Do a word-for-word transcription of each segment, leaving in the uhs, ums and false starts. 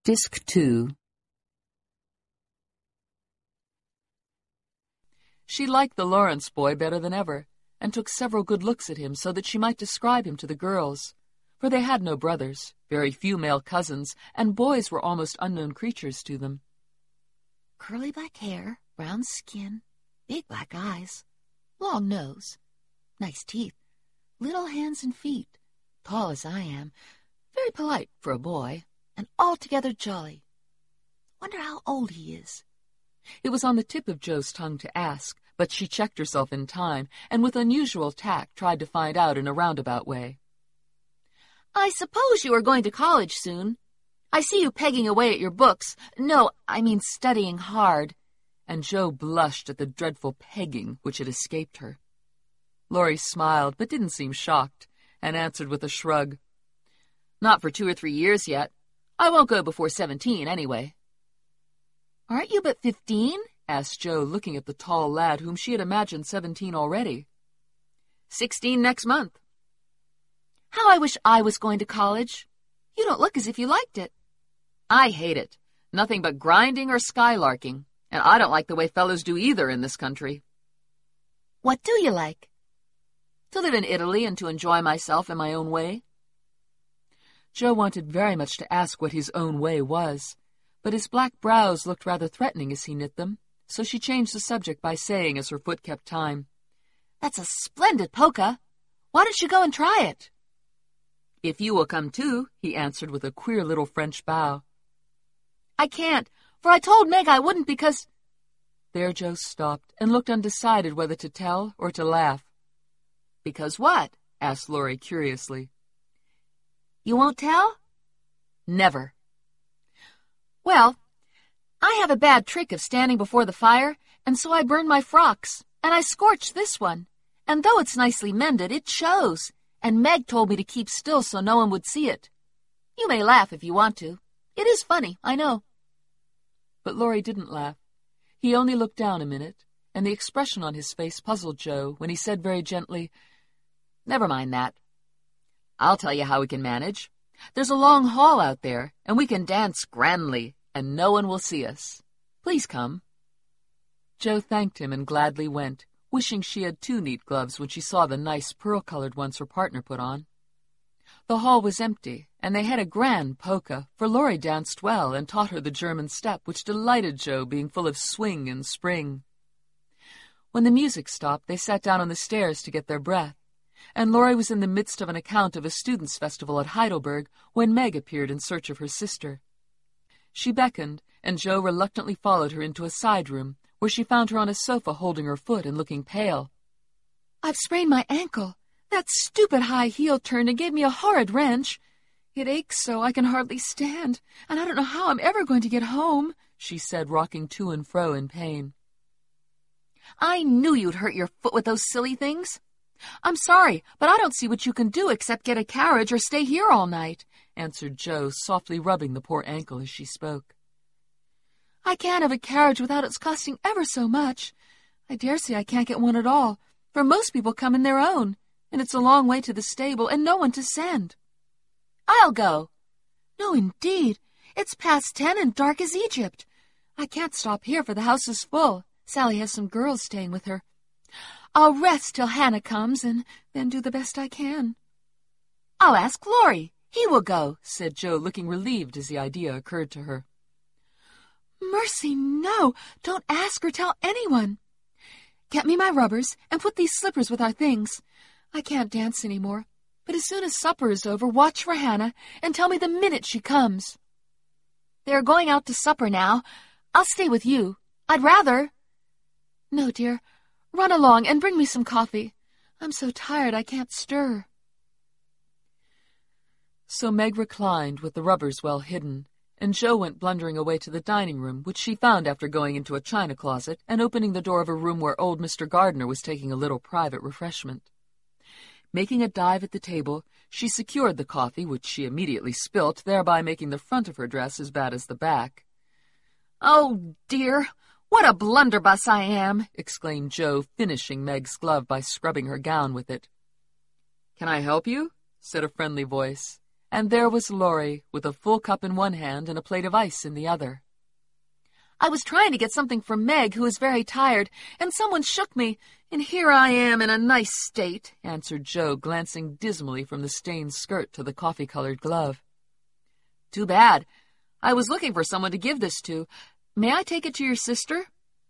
Disc two. She liked the Lawrence boy better than ever, and took several good looks at him so that she might describe him to the girls, for they had no brothers, very few male cousins, and boys were almost unknown creatures to them. Curly black hair, brown skin, big black eyes, long nose, nice teeth, little hands and feet, tall as I am, very polite for a boy, and altogether jolly. Wonder how old he is. It was on the tip of Jo's tongue to ask, but she checked herself in time, and with unusual tact tried to find out in a roundabout way. I suppose you are going to college soon. I see you pegging away at your books. No, I mean studying hard. And Jo blushed at the dreadful pegging which had escaped her. Laurie smiled, but didn't seem shocked, and answered with a shrug. Not for two or three years yet. I won't go before seventeen, anyway. Aren't you but fifteen? Asked Jo, looking at the tall lad whom she had imagined seventeen already. Sixteen next month. How I wish I was going to college. You don't look as if you liked it. I hate it. Nothing but grinding or skylarking, and I don't like the way fellows do either in this country. What do you like? To live in Italy and to enjoy myself in my own way. Jo wanted very much to ask what his own way was, but his black brows looked rather threatening as he knit them, so she changed the subject by saying as her foot kept time, That's a splendid polka. Why don't you go and try it? If you will come too, he answered with a queer little French bow. I can't, for I told Meg I wouldn't because... There Jo stopped and looked undecided whether to tell or to laugh. Because what? Asked Laurie curiously. You won't tell? Never. Well, I have a bad trick of standing before the fire, and so I burned my frocks, and I scorched this one. And though it's nicely mended, it shows, and Meg told me to keep still so no one would see it. You may laugh if you want to. It is funny, I know. But Laurie didn't laugh. He only looked down a minute, and the expression on his face puzzled Jo when he said very gently, Never mind that. I'll tell you how we can manage. There's a long hall out there, and we can dance grandly, and no one will see us. Please come. Jo thanked him and gladly went, wishing she had two neat gloves when she saw the nice pearl-colored ones her partner put on. The hall was empty, and they had a grand polka, for Laurie danced well and taught her the German step, which delighted Jo, being full of swing and spring. When the music stopped, they sat down on the stairs to get their breath, and Laurie was in the midst of an account of a students' festival at Heidelberg when Meg appeared in search of her sister. She beckoned, and Jo reluctantly followed her into a side room, where she found her on a sofa holding her foot and looking pale. I've sprained my ankle. That stupid high heel turned and gave me a horrid wrench. It aches so I can hardly stand, and I don't know how I'm ever going to get home, she said, rocking to and fro in pain. I knew you'd hurt your foot with those silly things. I'm sorry, but I don't see what you can do except get a carriage or stay here all night, answered Jo, softly rubbing the poor ankle as she spoke. I can't have a carriage without its costing ever so much. I dare say I can't get one at all, for most people come in their own, and it's a long way to the stable and no one to send. I'll go. No, indeed. It's past ten and dark as Egypt. I can't stop here, for the house is full. Sally has some girls staying with her. I'll rest till Hannah comes, and then do the best I can. I'll ask Laurie. He will go, said Jo, looking relieved as the idea occurred to her. Mercy, no! Don't ask or tell anyone. Get me my rubbers, and put these slippers with our things. I can't dance any more, but as soon as supper is over, watch for Hannah, and tell me the minute she comes. They are going out to supper now. I'll stay with you. I'd rather. No, dear. Run along and bring me some coffee. I'm so tired I can't stir. So Meg reclined with the rubbers well hidden, and Jo went blundering away to the dining room, which she found after going into a china closet and opening the door of a room where old Mister Gardner was taking a little private refreshment. Making a dive at the table, she secured the coffee, which she immediately spilt, thereby making the front of her dress as bad as the back. Oh, dear! What a blunderbuss I am, exclaimed Jo, finishing Meg's glove by scrubbing her gown with it. Can I help you? Said a friendly voice, and there was Laurie with a full cup in one hand and a plate of ice in the other. I was trying to get something for Meg, who is very tired, and someone shook me, and here I am in a nice state, answered Jo, glancing dismally from the stained skirt to the coffee-colored glove. Too bad. I was looking for someone to give this to. May I take it to your sister?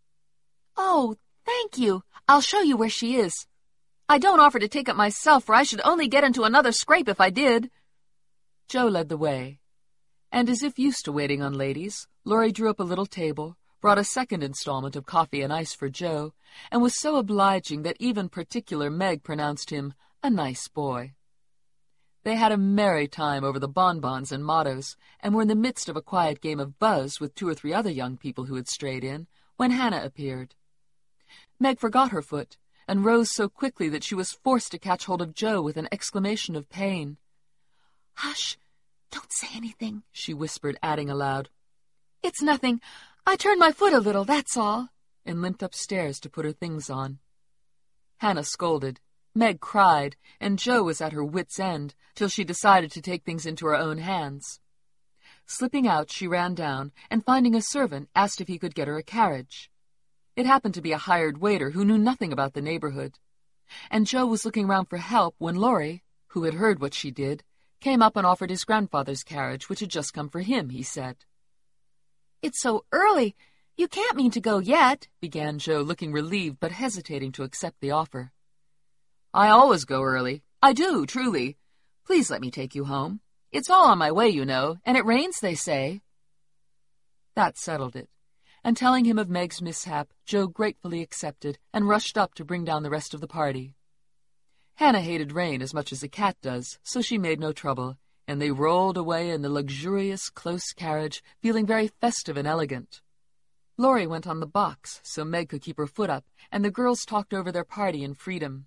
Oh, thank you. I'll show you where she is. I don't offer to take it myself, for I should only get into another scrape if I did. Jo led the way, and as if used to waiting on ladies, Laurie drew up a little table, brought a second installment of coffee and ice for Jo, and was so obliging that even particular Meg pronounced him a nice boy. They had a merry time over the bonbons and mottos, and were in the midst of a quiet game of buzz with two or three other young people who had strayed in, when Hannah appeared. Meg forgot her foot, and rose so quickly that she was forced to catch hold of Jo with an exclamation of pain. "Hush! Don't say anything," she whispered, adding aloud, "It's nothing. I turned my foot a little, that's all," and limped upstairs to put her things on. Hannah scolded, Meg cried, and Jo was at her wit's end, till she decided to take things into her own hands. Slipping out, she ran down, and finding a servant, asked if he could get her a carriage. It happened to be a hired waiter who knew nothing about the neighborhood, and Jo was looking round for help when Laurie, who had heard what she did, came up and offered his grandfather's carriage, which had just come for him, he said. "It's so early. You can't mean to go yet," began Jo, looking relieved but hesitating to accept the offer. "I always go early. I do, truly. Please let me take you home. It's all on my way, you know, and it rains, they say." That settled it, and telling him of Meg's mishap, Jo gratefully accepted and rushed up to bring down the rest of the party. Hannah hated rain as much as a cat does, so she made no trouble, and they rolled away in the luxurious, close carriage, feeling very festive and elegant. Laurie went on the box, so Meg could keep her foot up, and the girls talked over their party in freedom.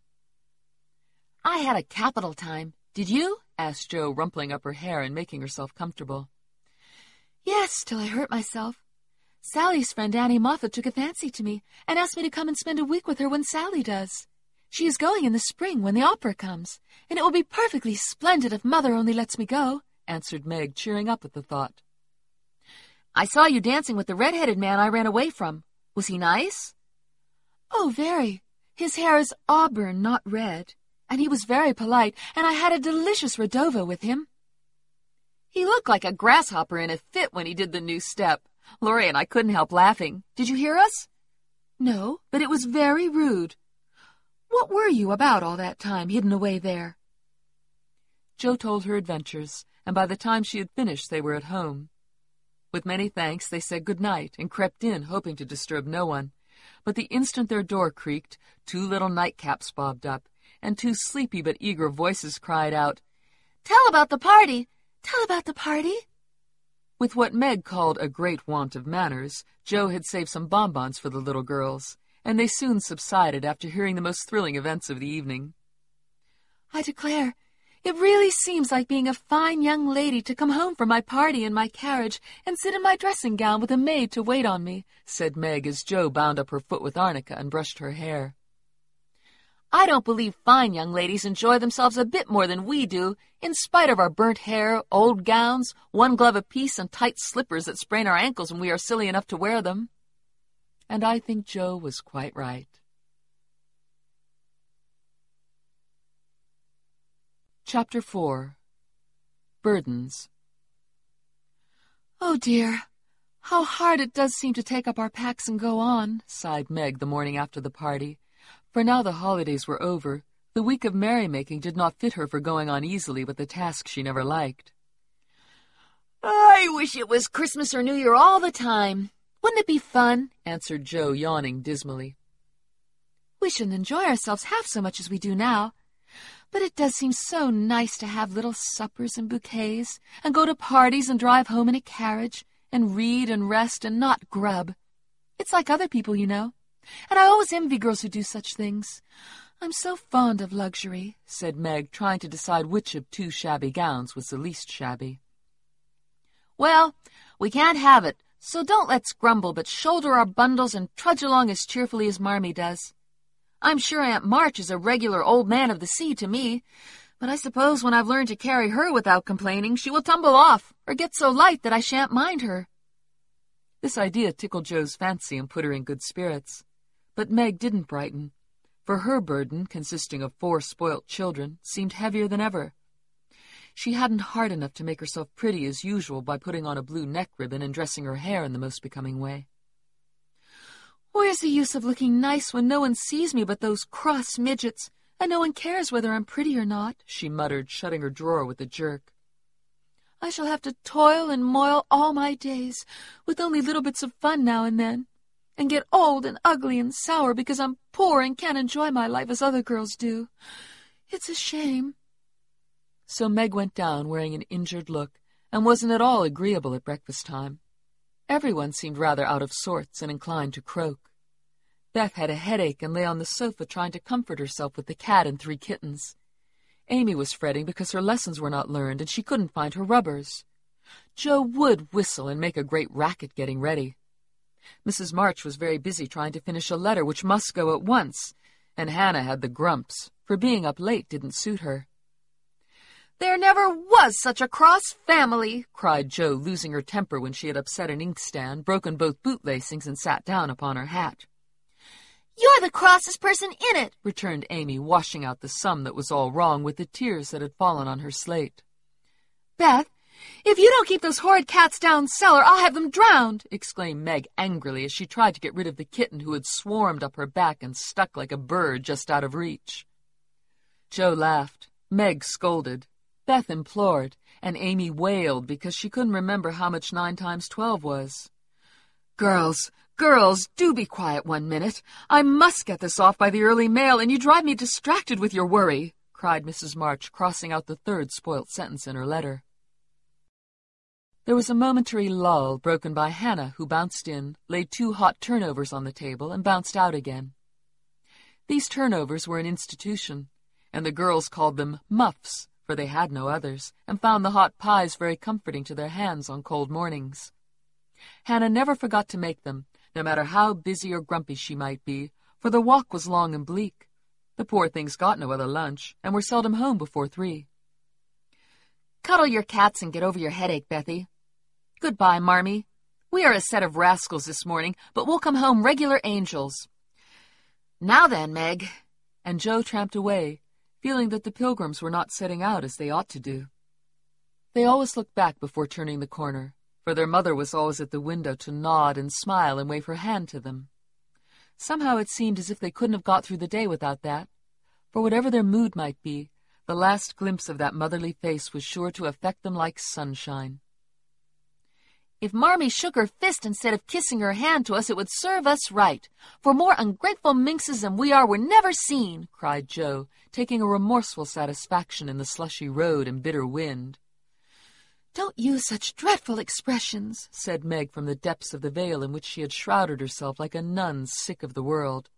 "I had a capital time. Did you?" asked Jo, rumpling up her hair and making herself comfortable. "Yes, till I hurt myself. Sally's friend Annie Moffat took a fancy to me and asked me to come and spend a week with her when Sally does. She is going in the spring when the opera comes, and it will be perfectly splendid if Mother only lets me go," answered Meg, cheering up at the thought. "I saw you dancing with the red-headed man I ran away from. Was he nice?" "Oh, very. His hair is auburn, not red, and he was very polite, and I had a delicious Redova with him." "He looked like a grasshopper in a fit when he did the new step. Laurie and I couldn't help laughing. Did you hear us?" "No, but it was very rude. What were you about all that time, hidden away there?" Jo told her adventures, and by the time she had finished they were at home. With many thanks they said good night and crept in, hoping to disturb no one. But the instant their door creaked, two little nightcaps bobbed up, and two sleepy but eager voices cried out, "Tell about the party! Tell about the party!" With what Meg called a great want of manners, Jo had saved some bonbons for the little girls, and they soon subsided after hearing the most thrilling events of the evening. "I declare, it really seems like being a fine young lady to come home from my party in my carriage and sit in my dressing gown with a maid to wait on me," said Meg as Jo bound up her foot with arnica and brushed her hair. "I don't believe fine young ladies enjoy themselves a bit more than we do, in spite of our burnt hair, old gowns, one glove apiece, and tight slippers that sprain our ankles when we are silly enough to wear them." And I think Jo was quite right. Chapter four. Burdens. "Oh, dear, how hard it does seem to take up our packs and go on," sighed Meg the morning after the party. For now the holidays were over, the week of merrymaking did not fit her for going on easily with a task she never liked. "I wish it was Christmas or New Year all the time. Wouldn't it be fun?" answered Jo, yawning dismally. "We shouldn't enjoy ourselves half so much as we do now. But it does seem so nice to have little suppers and bouquets, and go to parties and drive home in a carriage, and read and rest and not grub. It's like other people, you know. And I always envy girls who do such things. I'm so fond of luxury," said Meg, trying to decide which of two shabby gowns was the least shabby. "Well, we can't have it, so don't let's grumble, but shoulder our bundles and trudge along as cheerfully as Marmee does. I'm sure Aunt March is a regular old man of the sea to me, But I suppose when I've learned to carry her without complaining, she will tumble off, or get so light that I shan't mind her. This idea tickled Jo's fancy and put her in good spirits. But Meg didn't brighten, for her burden, consisting of four spoilt children, seemed heavier than ever. She hadn't heart enough to make herself pretty as usual by putting on a blue neck ribbon and dressing her hair in the most becoming way. Where's the use of looking nice when no one sees me but those cross midgets, and no one cares whether I'm pretty or not? She muttered, shutting her drawer with a jerk. I shall have to toil and moil all my days, with only little bits of fun now and then, and get old and ugly and sour because I'm poor and can't enjoy my life as other girls do. It's a shame. So Meg went down wearing an injured look, and wasn't at all agreeable at breakfast time. Everyone seemed rather out of sorts and inclined to croak. Beth had a headache and lay on the sofa trying to comfort herself with the cat and three kittens. Amy was fretting because her lessons were not learned and she couldn't find her rubbers. Jo would whistle and make a great racket getting ready. Missus March was very busy trying to finish a letter which must go at once, and Hannah had the grumps, for being up late didn't suit her. There never was such a cross family, cried Jo, losing her temper when she had upset an inkstand, broken both boot-lacings, and sat down upon her hat. You're the crossest person in it, returned Amy, washing out the sum that was all wrong with the tears that had fallen on her slate. Beth, if you don't keep those horrid cats down cellar, I'll have them drowned, exclaimed Meg angrily as she tried to get rid of the kitten who had swarmed up her back and stuck like a bird just out of reach. Jo laughed. Meg scolded. Beth implored, and Amy wailed because she couldn't remember how much nine times twelve was. Girls, girls, do be quiet one minute. I must get this off by the early mail, and you drive me distracted with your worry, cried Missus March, crossing out the third spoilt sentence in her letter. There was a momentary lull broken by Hannah, who bounced in, laid two hot turnovers on the table, and bounced out again. These turnovers were an institution, and the girls called them muffs, for they had no others, and found the hot pies very comforting to their hands on cold mornings. Hannah never forgot to make them, no matter how busy or grumpy she might be, for the walk was long and bleak. The poor things got no other lunch, and were seldom home before three. Cuddle your cats and get over your headache, Bethy. Goodbye, Marmee. We are a set of rascals this morning, but we'll come home regular angels. Now then, Meg. And Jo tramped away, feeling that the Pilgrims were not setting out as they ought to do. They always looked back before turning the corner, for their mother was always at the window to nod and smile and wave her hand to them. Somehow it seemed as if they couldn't have got through the day without that, for whatever their mood might be, the last glimpse of that motherly face was sure to affect them like sunshine. If Marmee shook her fist instead of kissing her hand to us, it would serve us right, for more ungrateful minxes than we are were never seen, cried Jo, taking a remorseful satisfaction in the slushy road and bitter wind. Don't use such dreadful expressions, said Meg from the depths of the veil in which she had shrouded herself like a nun sick of the world.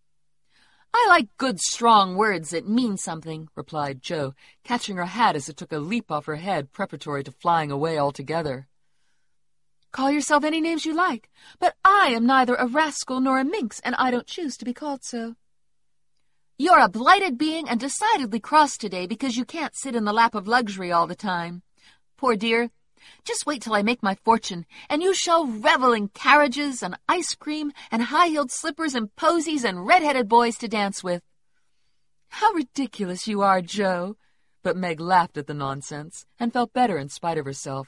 I like good, strong words that mean something, replied Jo, catching her hat as it took a leap off her head preparatory to flying away altogether. Call yourself any names you like, but I am neither a rascal nor a minx, and I don't choose to be called so. You're a blighted being and decidedly cross today because you can't sit in the lap of luxury all the time. Poor dear, just wait till I make my fortune, and you shall revel in carriages and ice cream and high-heeled slippers and posies and red-headed boys to dance with. How ridiculous you are, Jo! But Meg laughed at the nonsense and felt better in spite of herself.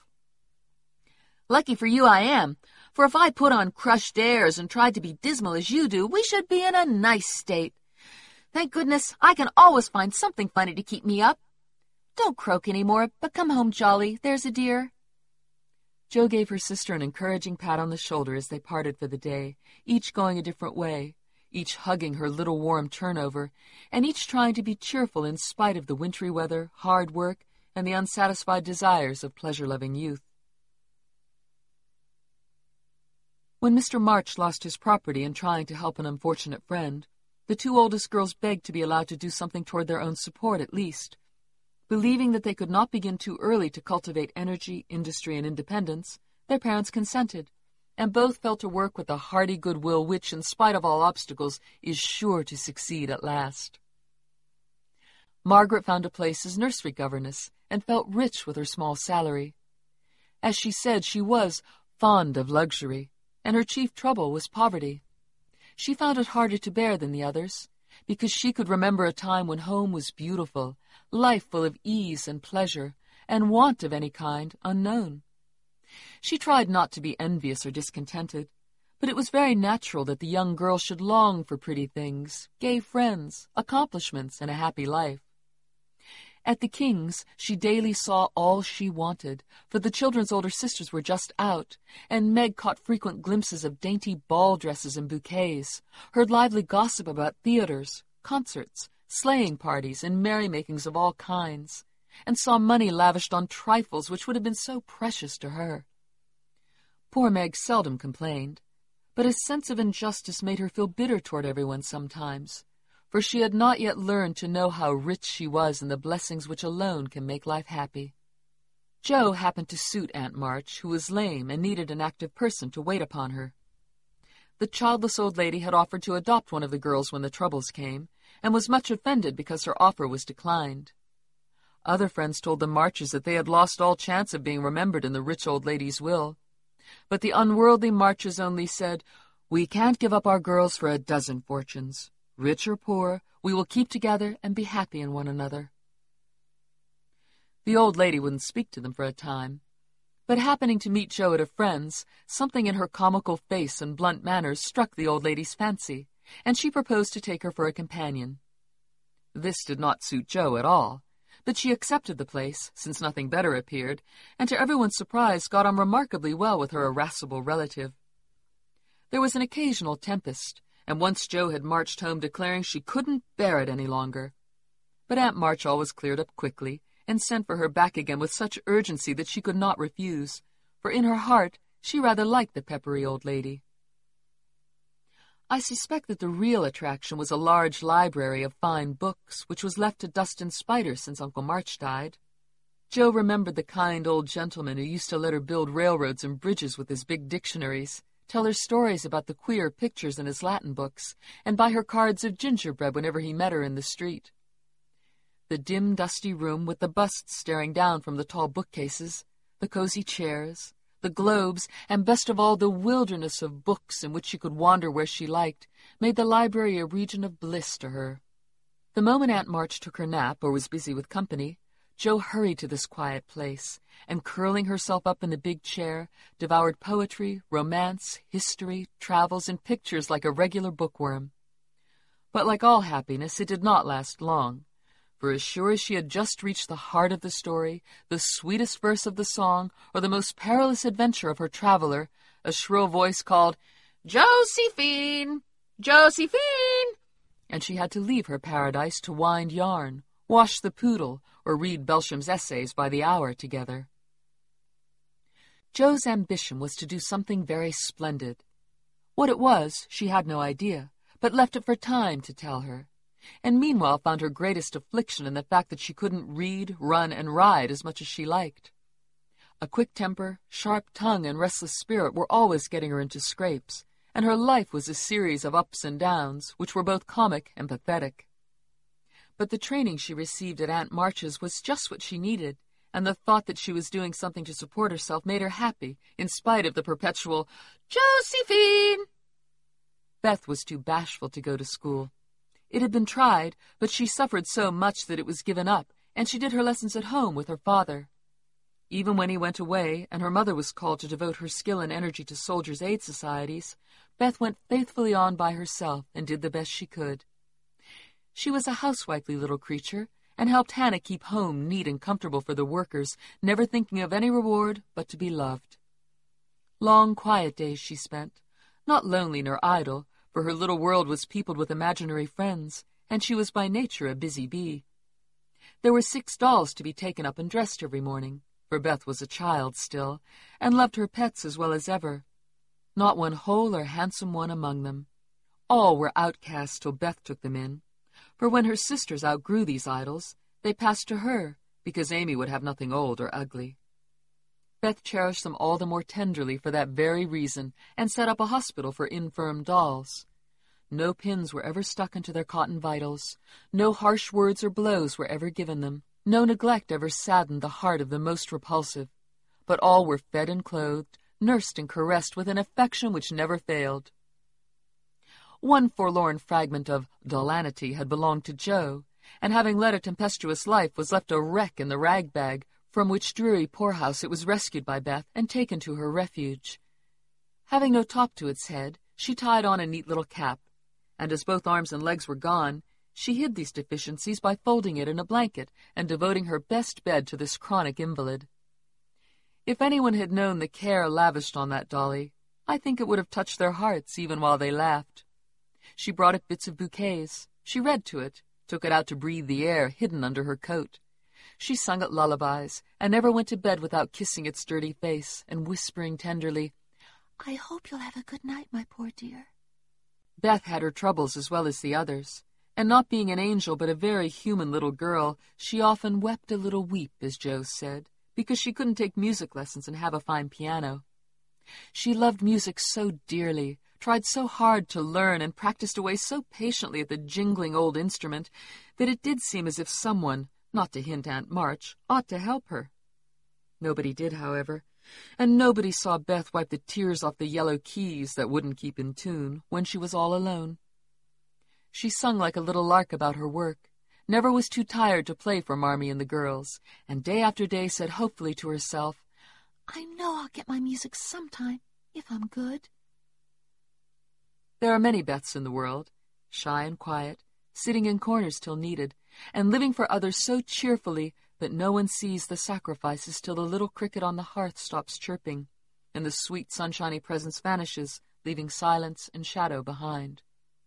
Lucky for you I am, for if I put on crushed airs and tried to be dismal as you do, we should be in a nice state. Thank goodness I can always find something funny to keep me up. Don't croak any more, but come home jolly, there's a dear. Jo gave her sister an encouraging pat on the shoulder as they parted for the day, each going a different way, each hugging her little warm turnover, and each trying to be cheerful in spite of the wintry weather, hard work, and the unsatisfied desires of pleasure-loving youth. When Mister March lost his property in trying to help an unfortunate friend, the two oldest girls begged to be allowed to do something toward their own support at least. Believing that they could not begin too early to cultivate energy, industry, and independence, their parents consented, and both fell to work with a hearty goodwill which, in spite of all obstacles, is sure to succeed at last. Margaret found a place as nursery governess and felt rich with her small salary. As she said, she was fond of luxury, and her chief trouble was poverty. She found it harder to bear than the others, because she could remember a time when home was beautiful, life full of ease and pleasure, and want of any kind unknown. She tried not to be envious or discontented, but it was very natural that the young girl should long for pretty things, gay friends, accomplishments, and a happy life. At the King's, she daily saw all she wanted, for the children's older sisters were just out, and Meg caught frequent glimpses of dainty ball dresses and bouquets, heard lively gossip about theaters, concerts, sleighing parties, and merrymakings of all kinds, and saw money lavished on trifles which would have been so precious to her. Poor Meg seldom complained, but a sense of injustice made her feel bitter toward everyone sometimes, for she had not yet learned to know how rich she was in the blessings which alone can make life happy. Jo happened to suit Aunt March, who was lame and needed an active person to wait upon her. The childless old lady had offered to adopt one of the girls when the troubles came, and was much offended because her offer was declined. Other friends told the Marches that they had lost all chance of being remembered in the rich old lady's will, but the unworldly Marches only said, "We can't give up our girls for a dozen fortunes. Rich or poor, we will keep together and be happy in one another." The old lady wouldn't speak to them for a time, but happening to meet Jo at a friend's, something in her comical face and blunt manners struck the old lady's fancy, and she proposed to take her for a companion. This did not suit Jo at all, but she accepted the place, since nothing better appeared, and to everyone's surprise got on remarkably well with her irascible relative. There was an occasional tempest, and once Jo had marched home declaring she couldn't bear it any longer. But Aunt March always cleared up quickly, and sent for her back again with such urgency that she could not refuse, for in her heart she rather liked the peppery old lady. I suspect that the real attraction was a large library of fine books, which was left to dust and spiders since Uncle March died. Jo remembered the kind old gentleman who used to let her build railroads and bridges with his big dictionaries, tell her stories about the queer pictures in his Latin books, and buy her cards of gingerbread whenever he met her in the street. The dim, dusty room with the busts staring down from the tall bookcases, the cozy chairs, the globes, and best of all, the wilderness of books in which she could wander where she liked, made the library a region of bliss to her. The moment Aunt March took her nap or was busy with company, Jo hurried to this quiet place, and curling herself up in the big chair, devoured poetry, romance, history, travels, and pictures like a regular bookworm. But like all happiness, it did not last long, for as sure as she had just reached the heart of the story, the sweetest verse of the song, or the most perilous adventure of her traveler, a shrill voice called, "Josephine! Josephine!" and she had to leave her paradise to wind yarn, wash the poodle, or read Belsham's essays by the hour together. Jo's ambition was to do something very splendid. What it was, she had no idea, but left it for time to tell her, and meanwhile found her greatest affliction in the fact that she couldn't read, run, and ride as much as she liked. A quick temper, sharp tongue, and restless spirit were always getting her into scrapes, and her life was a series of ups and downs, which were both comic and pathetic. But the training she received at Aunt March's was just what she needed, and the thought that she was doing something to support herself made her happy, in spite of the perpetual, "Josephine!" Beth was too bashful to go to school. It had been tried, but she suffered so much that it was given up, and she did her lessons at home with her father. Even when he went away, and her mother was called to devote her skill and energy to soldiers' aid societies, Beth went faithfully on by herself and did the best she could. She was a housewifely little creature, and helped Hannah keep home neat and comfortable for the workers, never thinking of any reward but to be loved. Long, quiet days she spent, not lonely nor idle, for her little world was peopled with imaginary friends, and she was by nature a busy bee. There were six dolls to be taken up and dressed every morning, for Beth was a child still, and loved her pets as well as ever. Not one whole or handsome one among them. All were outcasts till Beth took them in, for when her sisters outgrew these idols, they passed to her, because Amy would have nothing old or ugly. Beth cherished them all the more tenderly for that very reason, and set up a hospital for infirm dolls. No pins were ever stuck into their cotton vitals. No harsh words or blows were ever given them. No neglect ever saddened the heart of the most repulsive. But all were fed and clothed, nursed and caressed with an affection which never failed. One forlorn fragment of Delaunity had belonged to Jo, and having led a tempestuous life was left a wreck in the rag bag, from which dreary poorhouse it was rescued by Beth and taken to her refuge. Having no top to its head, she tied on a neat little cap, and as both arms and legs were gone, she hid these deficiencies by folding it in a blanket and devoting her best bed to this chronic invalid. If anyone had known the care lavished on that dolly, I think it would have touched their hearts even while they laughed. She brought it bits of bouquets. She read to it, took it out to breathe the air hidden under her coat. She sung it lullabies, and never went to bed without kissing its dirty face and whispering tenderly, "I hope you'll have a good night, my poor dear." Beth had her troubles as well as the others, and not being an angel but a very human little girl, she often wept a little weep, as Jo said, because she couldn't take music lessons and have a fine piano. She loved music so dearly, tried so hard to learn, and practiced away so patiently at the jingling old instrument that it did seem as if someone, not to hint Aunt March, ought to help her. Nobody did, however, and nobody saw Beth wipe the tears off the yellow keys that wouldn't keep in tune when she was all alone. She sung like a little lark about her work, never was too tired to play for Marmee and the girls, and day after day said hopefully to herself, "I know I'll get my music sometime, if I'm good." There are many Beths in the world, shy and quiet, sitting in corners till needed, and living for others so cheerfully that no one sees the sacrifices till the little cricket on the hearth stops chirping, and the sweet sunshiny presence vanishes, leaving silence and shadow behind.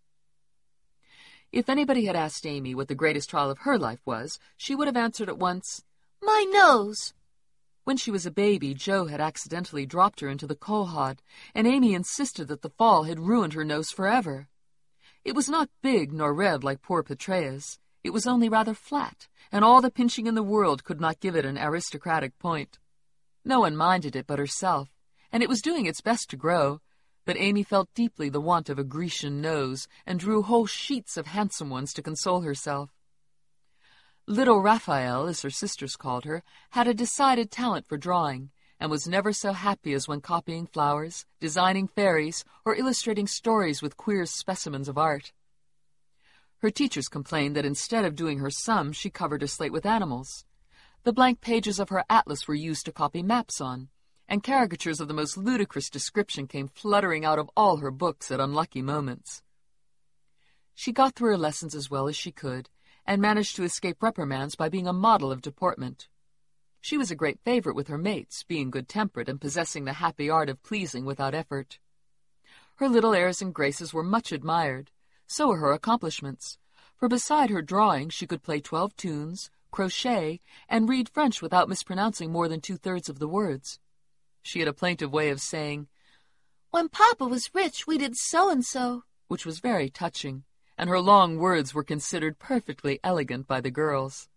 If anybody had asked Amy what the greatest trial of her life was, she would have answered at once, "My nose." When she was a baby, Jo had accidentally dropped her into the coal hod, and Amy insisted that the fall had ruined her nose forever. It was not big nor red like poor Petrea's. It was only rather flat, and all the pinching in the world could not give it an aristocratic point. No one minded it but herself, and it was doing its best to grow, but Amy felt deeply the want of a Grecian nose, and drew whole sheets of handsome ones to console herself. Little Raphael, as her sisters called her, had a decided talent for drawing, and was never so happy as when copying flowers, designing fairies, or illustrating stories with queer specimens of art. Her teachers complained that instead of doing her sums, she covered her slate with animals. The blank pages of her atlas were used to copy maps on, and caricatures of the most ludicrous description came fluttering out of all her books at unlucky moments. She got through her lessons as well as she could, and managed to escape reprimands by being a model of deportment. She was a great favorite with her mates, being good-tempered and possessing the happy art of pleasing without effort. Her little airs and graces were much admired. So were her accomplishments, for beside her drawing she could play twelve tunes, crochet, and read French without mispronouncing more than two-thirds of the words. She had a plaintive way of saying, "When Papa was rich, we did so-and-so," which was very touching, and her long words were considered perfectly elegant by the girls.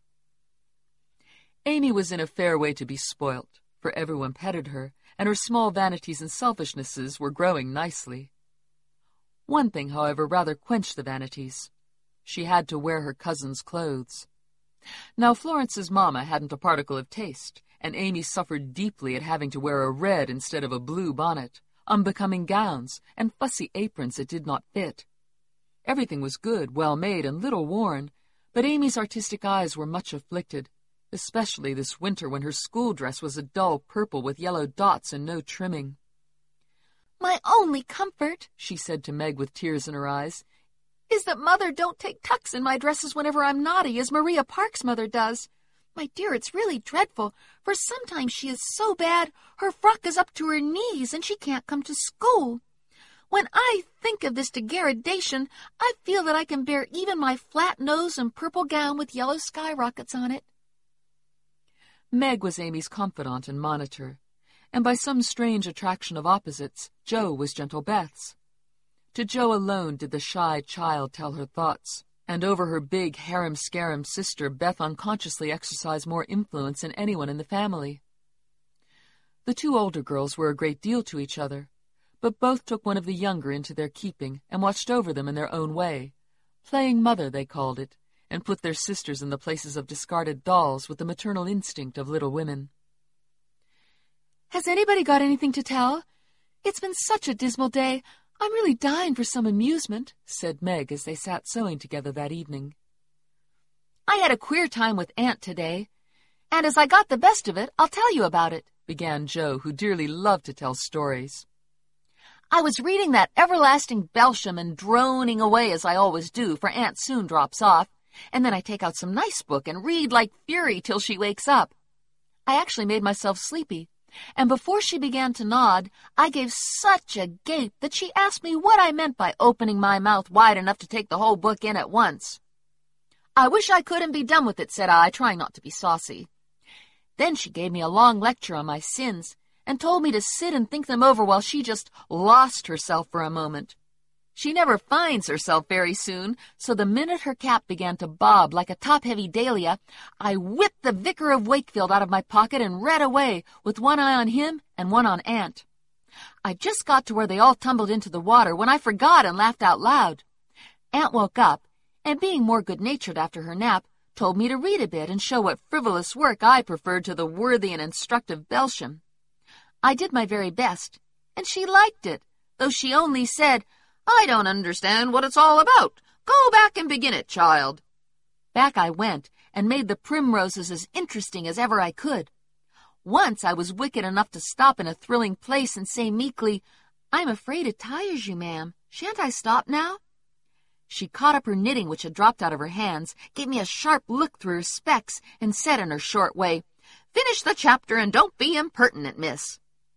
Amy was in a fair way to be spoilt, for everyone petted her, and her small vanities and selfishnesses were growing nicely. One thing, however, rather quenched the vanities. She had to wear her cousin's clothes. Now, Florence's mamma hadn't a particle of taste, and Amy suffered deeply at having to wear a red instead of a blue bonnet, unbecoming gowns, and fussy aprons that did not fit. Everything was good, well made, and little worn, but Amy's artistic eyes were much afflicted, especially this winter when her school dress was a dull purple with yellow dots and no trimming. "My only comfort," she said to Meg with tears in her eyes, "is that Mother don't take tucks in my dresses whenever I'm naughty, as Maria Park's mother does. My dear, it's really dreadful, for sometimes she is so bad her frock is up to her knees and she can't come to school. When I think of this degradation, I feel that I can bear even my flat nose and purple gown with yellow skyrockets on it." Meg was Amy's confidant and monitor, and by some strange attraction of opposites, Jo was gentle Beth's. To Jo alone did the shy child tell her thoughts, and over her big harum-scarum sister Beth unconsciously exercised more influence than anyone in the family. The two older girls were a great deal to each other, but both took one of the younger into their keeping and watched over them in their own way. Playing mother, they called it, and put their sisters in the places of discarded dolls with the maternal instinct of little women. "Has anybody got anything to tell? It's been such a dismal day. I'm really dying for some amusement," said Meg as they sat sewing together that evening. "I had a queer time with Aunt today, and as I got the best of it, I'll tell you about it," began Jo, who dearly loved to tell stories. "I was reading that everlasting Belsham and droning away as I always do, for Aunt soon drops off, and then I take out some nice book and read like fury till she wakes up. I actually made myself sleepy, and before she began to nod, I gave such a gape that she asked me what I meant by opening my mouth wide enough to take the whole book in at once. 'I wish I could and be done with it,' said I, trying not to be saucy. Then she gave me a long lecture on my sins and told me to sit and think them over while she just lost herself for a moment. She never finds herself very soon, so the minute her cap began to bob like a top-heavy dahlia, I whipped the Vicar of Wakefield out of my pocket and read away, with one eye on him and one on Aunt. I just got to where they all tumbled into the water when I forgot and laughed out loud. Aunt woke up, and being more good-natured after her nap, told me to read a bit and show what frivolous work I preferred to the worthy and instructive Belsham. I did my very best, and she liked it, though she only said, 'I don't understand what it's all about. Go back and begin it, child.' Back I went, and made the primroses as interesting as ever I could. Once I was wicked enough to stop in a thrilling place and say meekly, 'I'm afraid it tires you, ma'am. Shan't I stop now?' She caught up her knitting, which had dropped out of her hands, gave me a sharp look through her specs, and said in her short way, 'Finish the chapter and don't be impertinent, miss.'"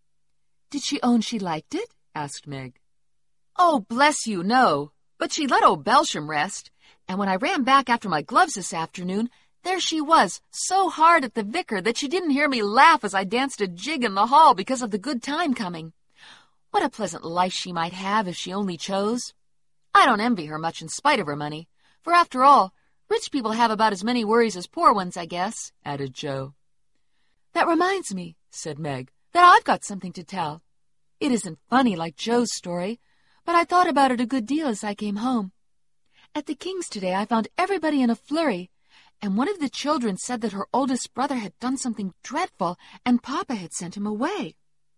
"Did she own she liked it?" asked Meg. "Oh, bless you, no. But she let old Belsham rest, and when I ran back after my gloves this afternoon, there she was, so hard at the vicar that she didn't hear me laugh as I danced a jig in the hall because of the good time coming. What a pleasant life she might have if she only chose. I don't envy her much in spite of her money, for after all, rich people have about as many worries as poor ones, I guess," added Jo. "That reminds me," said Meg, "that I've got something to tell. It isn't funny like Jo's story, but I thought about it a good deal as I came home. At the King's today I found everybody in a flurry, and one of the children said that her oldest brother had done something dreadful and Papa had sent him away.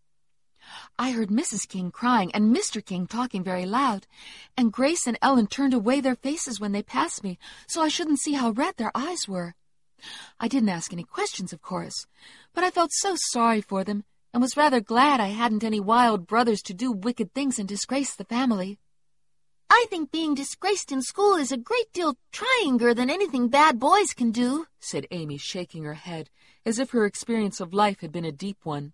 I heard Missus King crying and Mister King talking very loud, and Grace and Ellen turned away their faces when they passed me so I shouldn't see how red their eyes were. I didn't ask any questions, of course, but I felt so sorry for them and was rather glad I hadn't any wild brothers to do wicked things and disgrace the family." "I think being disgraced in school is a great deal tryinger than anything bad boys can do," said Amy, shaking her head, as if her experience of life had been a deep one.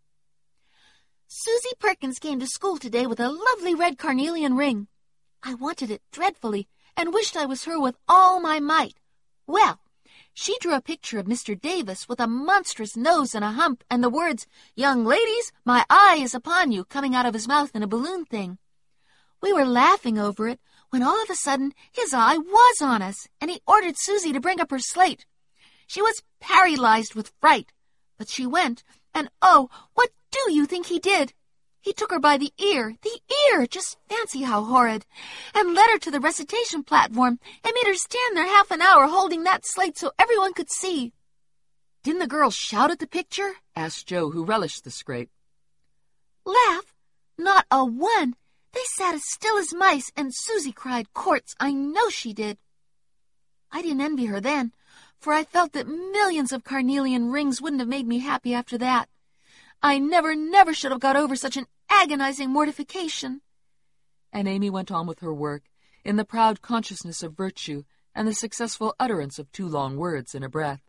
"Susie Perkins came to school today with a lovely red carnelian ring. I wanted it dreadfully and wished I was her with all my might. Well, she drew a picture of Mister Davis with a monstrous nose and a hump and the words, 'Young ladies, my eye is upon you,' coming out of his mouth in a balloon thing. We were laughing over it when all of a sudden his eye was on us, and he ordered Susie to bring up her slate. She was paralyzed with fright, but she went, and oh, what do you think he did? He took her by the ear, the ear, just fancy how horrid, and led her to the recitation platform and made her stand there half an hour holding that slate so everyone could see." "Didn't the girls shout at the picture?" asked Jo, who relished the scrape. "Laugh? Not a one. They sat as still as mice, and Susie cried quarts. I know she did. I didn't envy her then, for I felt that millions of carnelian rings wouldn't have made me happy after that. I never, never should have got over such an agonizing mortification." And Amy went on with her work, in the proud consciousness of virtue and the successful utterance of two long words in a breath.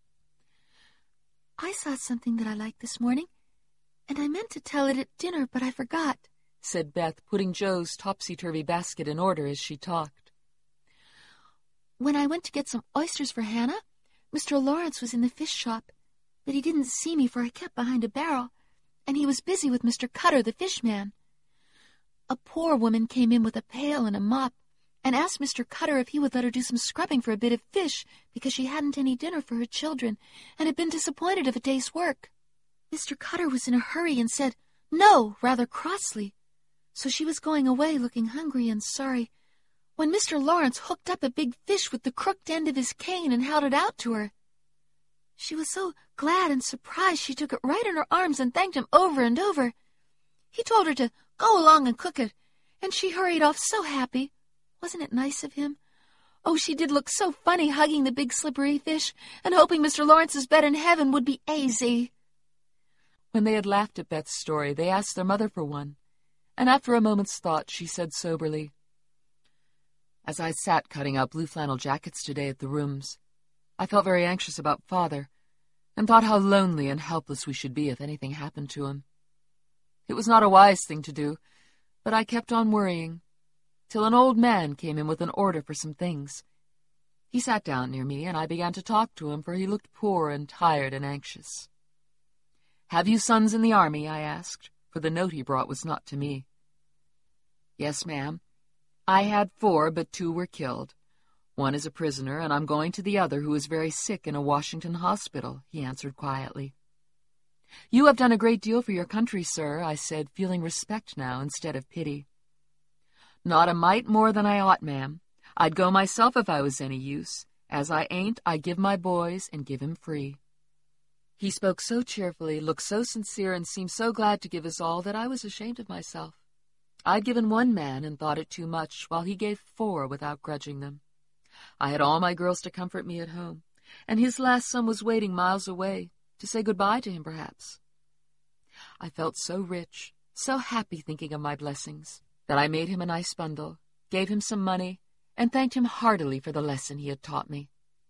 "I saw something that I liked this morning, and I meant to tell it at dinner, but I forgot," said Beth, putting Jo's topsy-turvy basket in order as she talked. "When I went to get some oysters for Hannah, Mister Lawrence was in the fish shop, but he didn't see me, for I kept behind a barrel, and he was busy with Mister Cutter, the fishman. A poor woman came in with a pail and a mop, and asked Mister Cutter if he would let her do some scrubbing for a bit of fish, because she hadn't any dinner for her children, and had been disappointed of a day's work. Mister Cutter was in a hurry and said, 'No,' rather crossly. So she was going away looking hungry and sorry when Mister Lawrence hooked up a big fish with the crooked end of his cane and held it out to her. She was so glad and surprised she took it right in her arms and thanked him over and over. He told her to go along and cook it, and she hurried off so happy. Wasn't it nice of him? Oh, she did look so funny hugging the big slippery fish and hoping Mister Lawrence's bed in heaven would be easy. When they had laughed at Beth's story, they asked their mother for one, and after a moment's thought, she said soberly, "As I sat cutting out blue flannel jackets today at the rooms, I felt very anxious about Father, and thought how lonely and helpless we should be if anything happened to him. It was not a wise thing to do, but I kept on worrying, till an old man came in with an order for some things. He sat down near me, and I began to talk to him, for he looked poor and tired and anxious. 'Have you sons in the army?' I asked, for the note he brought was not to me. 'Yes, ma'am. I had four, but two were killed. One is a prisoner, and I'm going to the other, who is very sick in a Washington hospital,' he answered quietly. 'You have done a great deal for your country, sir,' I said, feeling respect now instead of pity. 'Not a mite more than I ought, ma'am. I'd go myself if I was any use. As I ain't, I give my boys and give him free.' He spoke so cheerfully, looked so sincere, and seemed so glad to give his all that I was ashamed of myself. I'd given one man and thought it too much, while he gave four without grudging them. I had all my girls to comfort me at home, and his last son was waiting miles away, to say good-bye to him, perhaps. I felt so rich, so happy thinking of my blessings, that I made him a nice bundle, gave him some money, and thanked him heartily for the lesson he had taught me."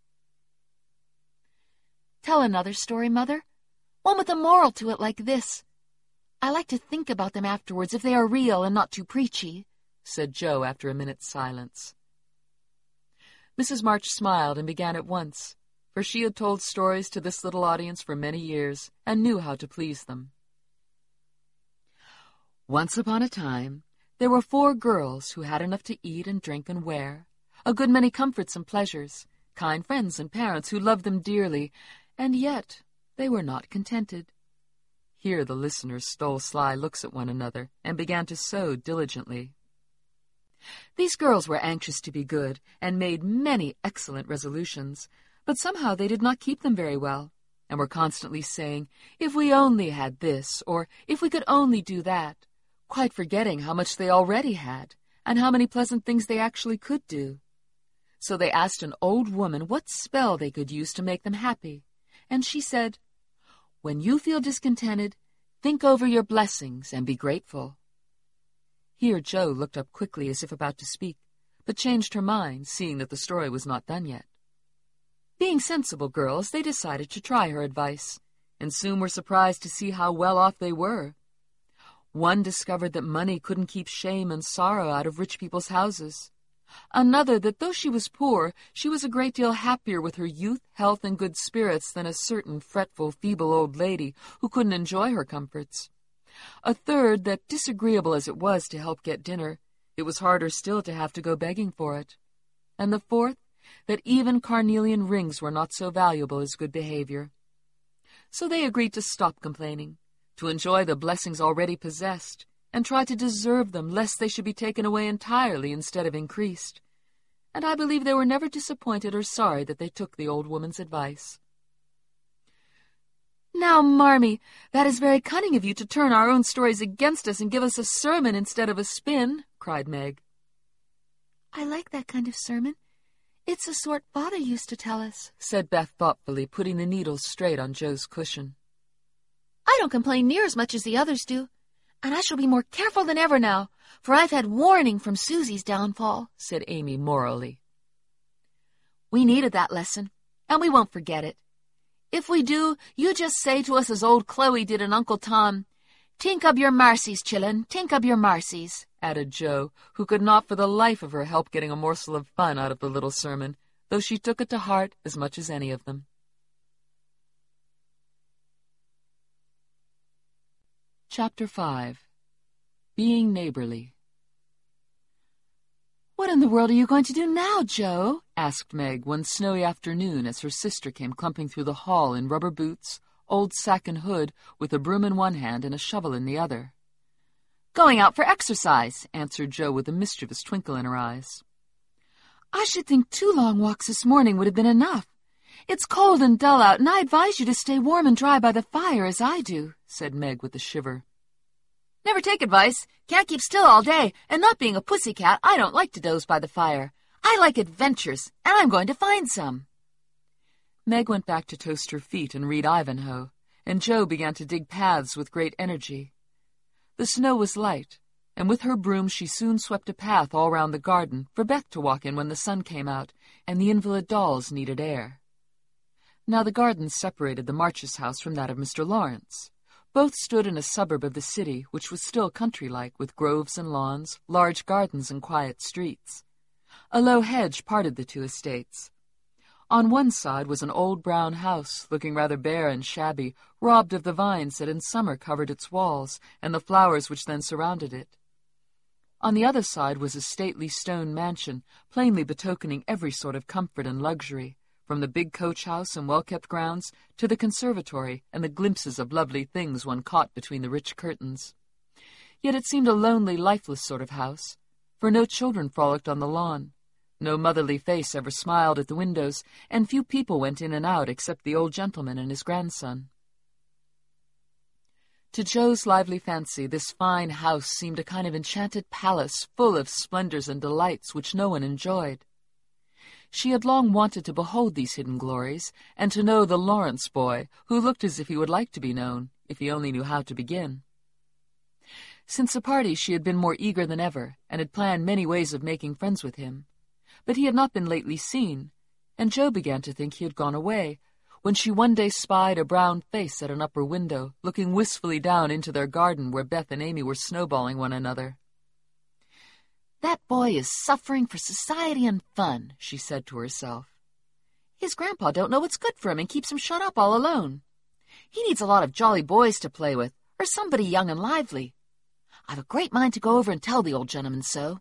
"Tell another story, Mother. One with a moral to it like this. I like to think about them afterwards if they are real and not too preachy," said Jo after a minute's silence. Missus March smiled and began at once, for she had told stories to this little audience for many years and knew how to please them. "Once upon a time, there were four girls who had enough to eat and drink and wear, a good many comforts and pleasures, kind friends and parents who loved them dearly, and yet they were not contented." Here the listeners stole sly looks at one another and began to sew diligently. These girls were anxious to be good and made many excellent resolutions, but somehow they did not keep them very well, and were constantly saying, "If we only had this," or "If we could only do that," quite forgetting how much they already had and how many pleasant things they actually could do. So they asked an old woman what spell they could use to make them happy, and she said, "When you feel discontented, think over your blessings and be grateful." Here Jo looked up quickly as if about to speak, but changed her mind, seeing that the story was not done yet. Being sensible girls, they decided to try her advice, and soon were surprised to see how well off they were. One discovered that money couldn't keep shame and sorrow out of rich people's houses. Another that though she was poor, she was a great deal happier with her youth, health, and good spirits than a certain fretful, feeble old lady who couldn't enjoy her comforts. A third that, disagreeable as it was to help get dinner, it was harder still to have to go begging for it. And the fourth, that even carnelian rings were not so valuable as good behavior. So they agreed to stop complaining, to enjoy the blessings already possessed, and try to deserve them lest they should be taken away entirely instead of increased. And I believe they were never disappointed or sorry that they took the old woman's advice. "Now, Marmee, that is very cunning of you to turn our own stories against us and give us a sermon instead of a spin," cried Meg. "I like that kind of sermon. It's the sort Father used to tell us," said Beth thoughtfully, putting the needles straight on Jo's cushion. "I don't complain near as much as the others do, and I shall be more careful than ever now, for I've had warning from Susie's downfall," said Amy morally. "We needed that lesson, and we won't forget it. If we do, you just say to us as old Chloe did and Uncle Tom, 'Tink up your marcies, chillin, tink up your marcies,'" added Jo, who could not for the life of her help getting a morsel of fun out of the little sermon, though she took it to heart as much as any of them. Chapter five. Being Neighborly. "What in the world are you going to do now, Jo?" asked Meg one snowy afternoon as her sister came clumping through the hall in rubber boots, old sack and hood, with a broom in one hand and a shovel in the other. Going out for exercise, answered Jo with a mischievous twinkle in her eyes. I should think two long walks this morning would have been enough. It's cold and dull out, and I advise you to stay warm and dry by the fire as I do, said Meg with a shiver. Never take advice. Can't keep still all day, and not being a pussycat, I don't like to doze by the fire. I like adventures, and I'm going to find some. Meg went back to toast her feet and read Ivanhoe, and Jo began to dig paths with great energy. The snow was light, and with her broom she soon swept a path all round the garden for Beth to walk in when the sun came out, and the invalid dolls needed air. Now the garden separated the Marches' house from that of Mister Lawrence. Both stood in a suburb of the city, which was still country-like, with groves and lawns, large gardens and quiet streets. A low hedge parted the two estates. On one side was an old brown house, looking rather bare and shabby, robbed of the vines that in summer covered its walls, and the flowers which then surrounded it. On the other side was a stately stone mansion, plainly betokening every sort of comfort and luxury, from the big coach-house and well-kept grounds to the conservatory and the glimpses of lovely things one caught between the rich curtains. Yet it seemed a lonely, lifeless sort of house, for no children frolicked on the lawn. No motherly face ever smiled at the windows, and few people went in and out except the old gentleman and his grandson. To Jo's lively fancy, this fine house seemed a kind of enchanted palace full of splendors and delights which no one enjoyed. She had long wanted to behold these hidden glories, and to know the Lawrence boy, who looked as if he would like to be known, if he only knew how to begin. Since the party she had been more eager than ever, and had planned many ways of making friends with him. But he had not been lately seen, and Jo began to think he had gone away, when she one day spied a brown face at an upper window, looking wistfully down into their garden where Beth and Amy were snowballing one another. That boy is suffering for society and fun, she said to herself. His grandpa don't know what's good for him and keeps him shut up all alone. He needs a lot of jolly boys to play with, or somebody young and lively. I've a great mind to go over and tell the old gentleman so.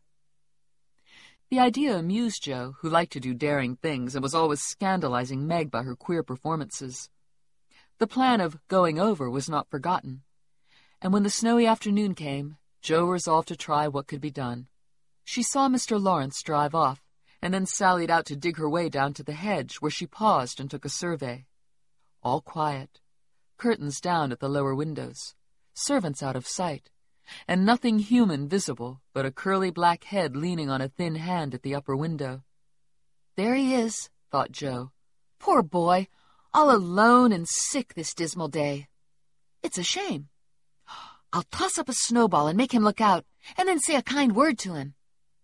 The idea amused Jo, who liked to do daring things and was always scandalizing Meg by her queer performances. The plan of going over was not forgotten, and when the snowy afternoon came, Jo resolved to try what could be done. She saw Mister Lawrence drive off, and then sallied out to dig her way down to the hedge, where she paused and took a survey. All quiet, curtains down at the lower windows, servants out of sight, and nothing human visible but a curly black head leaning on a thin hand at the upper window. There he is, thought Jo. Poor boy, all alone and sick this dismal day. It's a shame. I'll toss up a snowball and make him look out, and then say a kind word to him.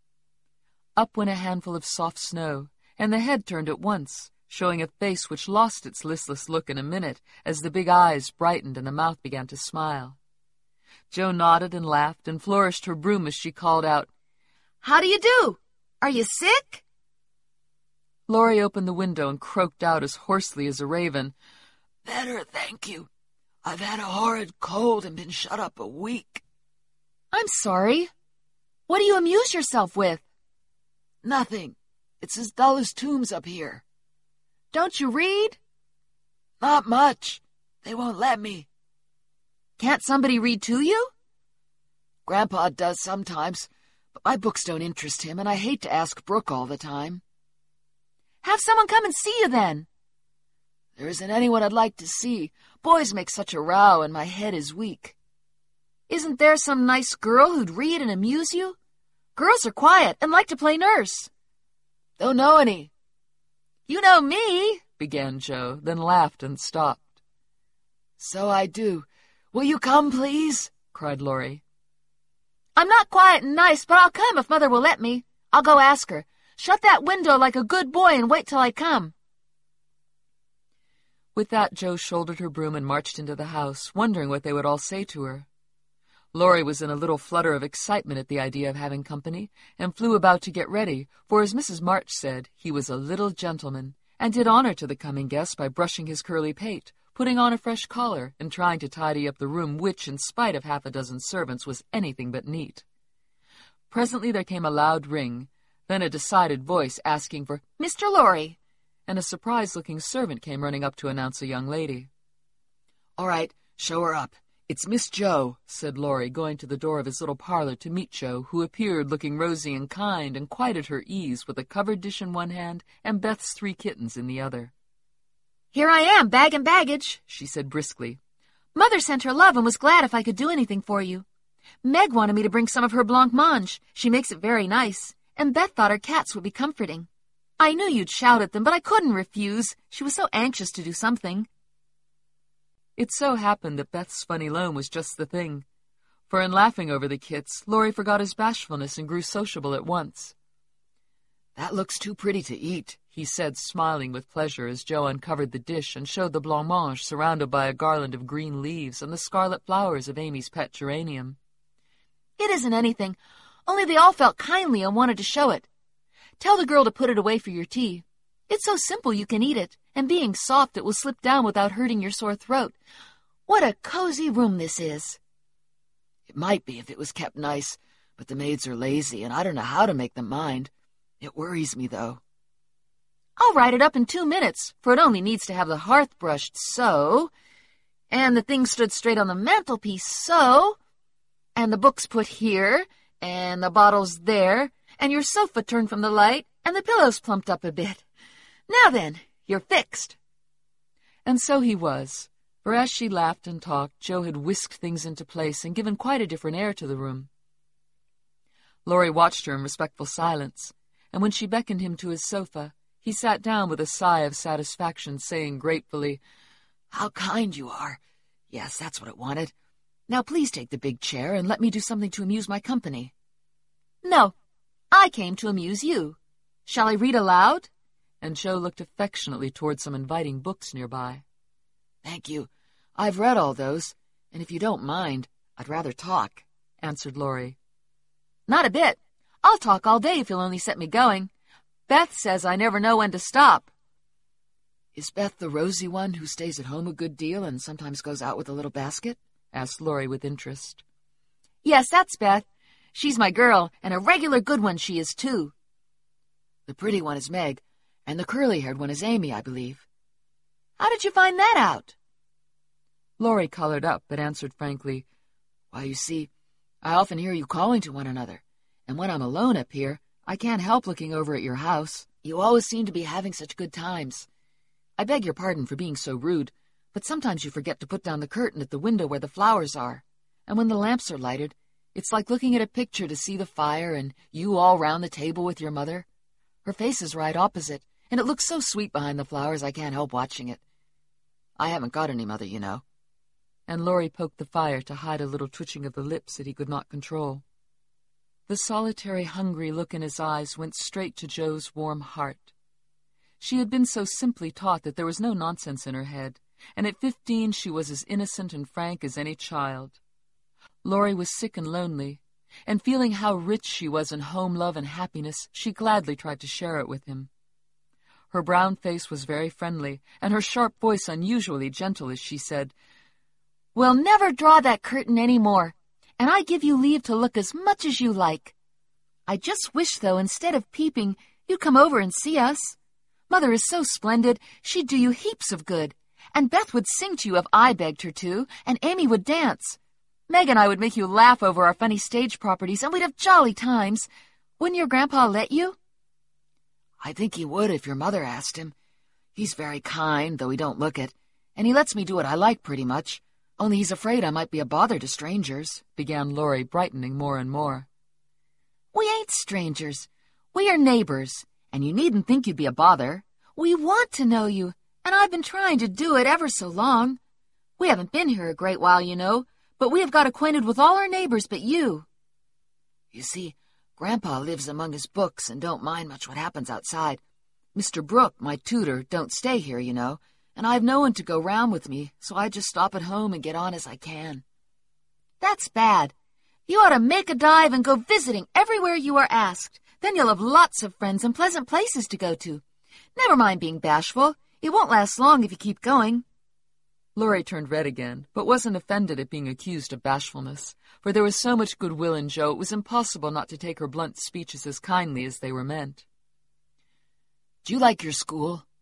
Up went a handful of soft snow, and the head turned at once, showing a face which lost its listless look in a minute as the big eyes brightened and the mouth began to smile. Jo nodded and laughed and flourished her broom as she called out, "How do you do? Are you sick?" Laurie opened the window and croaked out as hoarsely as a raven, "Better, thank you. I've had a horrid cold and been shut up a week." "I'm sorry. What do you amuse yourself with?" "Nothing. It's as dull as tombs up here." "Don't you read?" "Not much. They won't let me." "Can't somebody read to you?" "Grandpa does sometimes, but my books don't interest him, and I hate to ask Brooke all the time." "Have someone come and see you then." "There isn't anyone I'd like to see. Boys make such a row, and my head is weak." "Isn't there some nice girl who'd read and amuse you? Girls are quiet and like to play nurse." "Don't know any." "You know me," began Jo, then laughed and stopped. "So I do. Will you come, please?" cried Laurie. "I'm not quiet and nice, but I'll come if Mother will let me. I'll go ask her. Shut that window like a good boy and wait till I come." With that, Jo shouldered her broom and marched into the house, wondering what they would all say to her. Laurie was in a little flutter of excitement at the idea of having company, and flew about to get ready, for as Missus March said, he was a little gentleman, and did honor to the coming guest by brushing his curly pate, putting on a fresh collar, and trying to tidy up the room which, in spite of half a dozen servants, was anything but neat. Presently there came a loud ring, then a decided voice asking for "Mister Laurie," and a surprised-looking servant came running up to announce a young lady. "All right, show her up. "It's Miss Joe," said Laurie, going to the door of his little parlor to meet Joe, who appeared looking rosy and kind and quite at her ease with a covered dish in one hand and Beth's three kittens in the other. "Here I am, bag and baggage," she said briskly. "Mother sent her love and was glad if I could do anything for you. Meg wanted me to bring some of her blancmange. She makes it very nice, and Beth thought her cats would be comforting. I knew you'd shout at them, but I couldn't refuse. She was so anxious to do something." It so happened that Beth's funny loan was just the thing, for in laughing over the kits, Laurie forgot his bashfulness and grew sociable at once. "That looks too pretty to eat," he said, smiling with pleasure as Joe uncovered the dish and showed the blancmange surrounded by a garland of green leaves and the scarlet flowers of Amy's pet geranium. "It isn't anything, only they all felt kindly and wanted to show it. Tell the girl to put it away for your tea. It's so simple you can eat it, and being soft it will slip down without hurting your sore throat. What a cozy room this is." "It might be if it was kept nice, but the maids are lazy, and I don't know how to make them mind. It worries me, though." "I'll write it up in two minutes, for it only needs to have the hearth brushed so, and the things stood straight on the mantelpiece so, and the books put here, and the bottles there, and your sofa turned from the light, and the pillows plumped up a bit. Now then, you're fixed." And so he was, for as she laughed and talked, Joe had whisked things into place and given quite a different air to the room. Laurie watched her in respectful silence, and when she beckoned him to his sofa, he sat down with a sigh of satisfaction, saying gratefully, "How kind you are. Yes, that's what it wanted. Now please take the big chair and let me do something to amuse my company." "No, I came to amuse you. Shall I read aloud?" And Joe looked affectionately toward some inviting books nearby. "Thank you. I've read all those, and if you don't mind, I'd rather talk," answered Laurie. "Not a bit. I'll talk all day if you'll only set me going. Beth says I never know when to stop." "Is Beth the rosy one who stays at home a good deal and sometimes goes out with a little basket?" asked Laurie with interest. "Yes, that's Beth. She's my girl, and a regular good one she is, too." "The pretty one is Meg, and the curly-haired one is Amy, I believe." "How did you find that out?" Laurie colored up, but answered frankly, "Why, you see, I often hear you calling to one another, and when I'm alone up here, I can't help looking over at your house. You always seem to be having such good times. I beg your pardon for being so rude, but sometimes you forget to put down the curtain at the window where the flowers are, and when the lamps are lighted, it's like looking at a picture to see the fire and you all round the table with your mother. Her face is right opposite, and it looks so sweet behind the flowers I can't help watching it. I haven't got any mother, you know." And Laurie poked the fire to hide a little twitching of the lips that he could not control. The solitary, hungry look in his eyes went straight to Joe's warm heart. She had been so simply taught that there was no nonsense in her head, and at fifteen she was as innocent and frank as any child. Laurie was sick and lonely, and feeling how rich she was in home love and happiness, she gladly tried to share it with him. Her brown face was very friendly, and her sharp voice unusually gentle as she said, "We'll never draw that curtain any more, and I give you leave to look as much as you like. I just wish, though, instead of peeping, you'd come over and see us. Mother is so splendid, she'd do you heaps of good, and Beth would sing to you if I begged her to, and Amy would dance. Meg and I would make you laugh over our funny stage properties, and we'd have jolly times. Wouldn't your grandpa let you?" "I think he would if your mother asked him. He's very kind, though he don't look it, and he lets me do what I like pretty much, only he's afraid I might be a bother to strangers," began Laurie, brightening more and more. "We ain't strangers. We are neighbors, and you needn't think you'd be a bother. We want to know you, and I've been trying to do it ever so long. We haven't been here a great while, you know, but we have got acquainted with all our neighbors but you." "You see, Grandpa lives among his books and don't mind much what happens outside. Mister Brooke, my tutor, don't stay here, you know, and I've no one to go round with me, so I just stop at home and get on as I can." "That's bad. You ought to make a dive and go visiting everywhere you are asked. Then you'll have lots of friends and pleasant places to go to. Never mind being bashful. It won't last long if you keep going." Laurie turned red again, but wasn't offended at being accused of bashfulness, for there was so much goodwill in Joe it was impossible not to take her blunt speeches as kindly as they were meant. "Do you like your school?"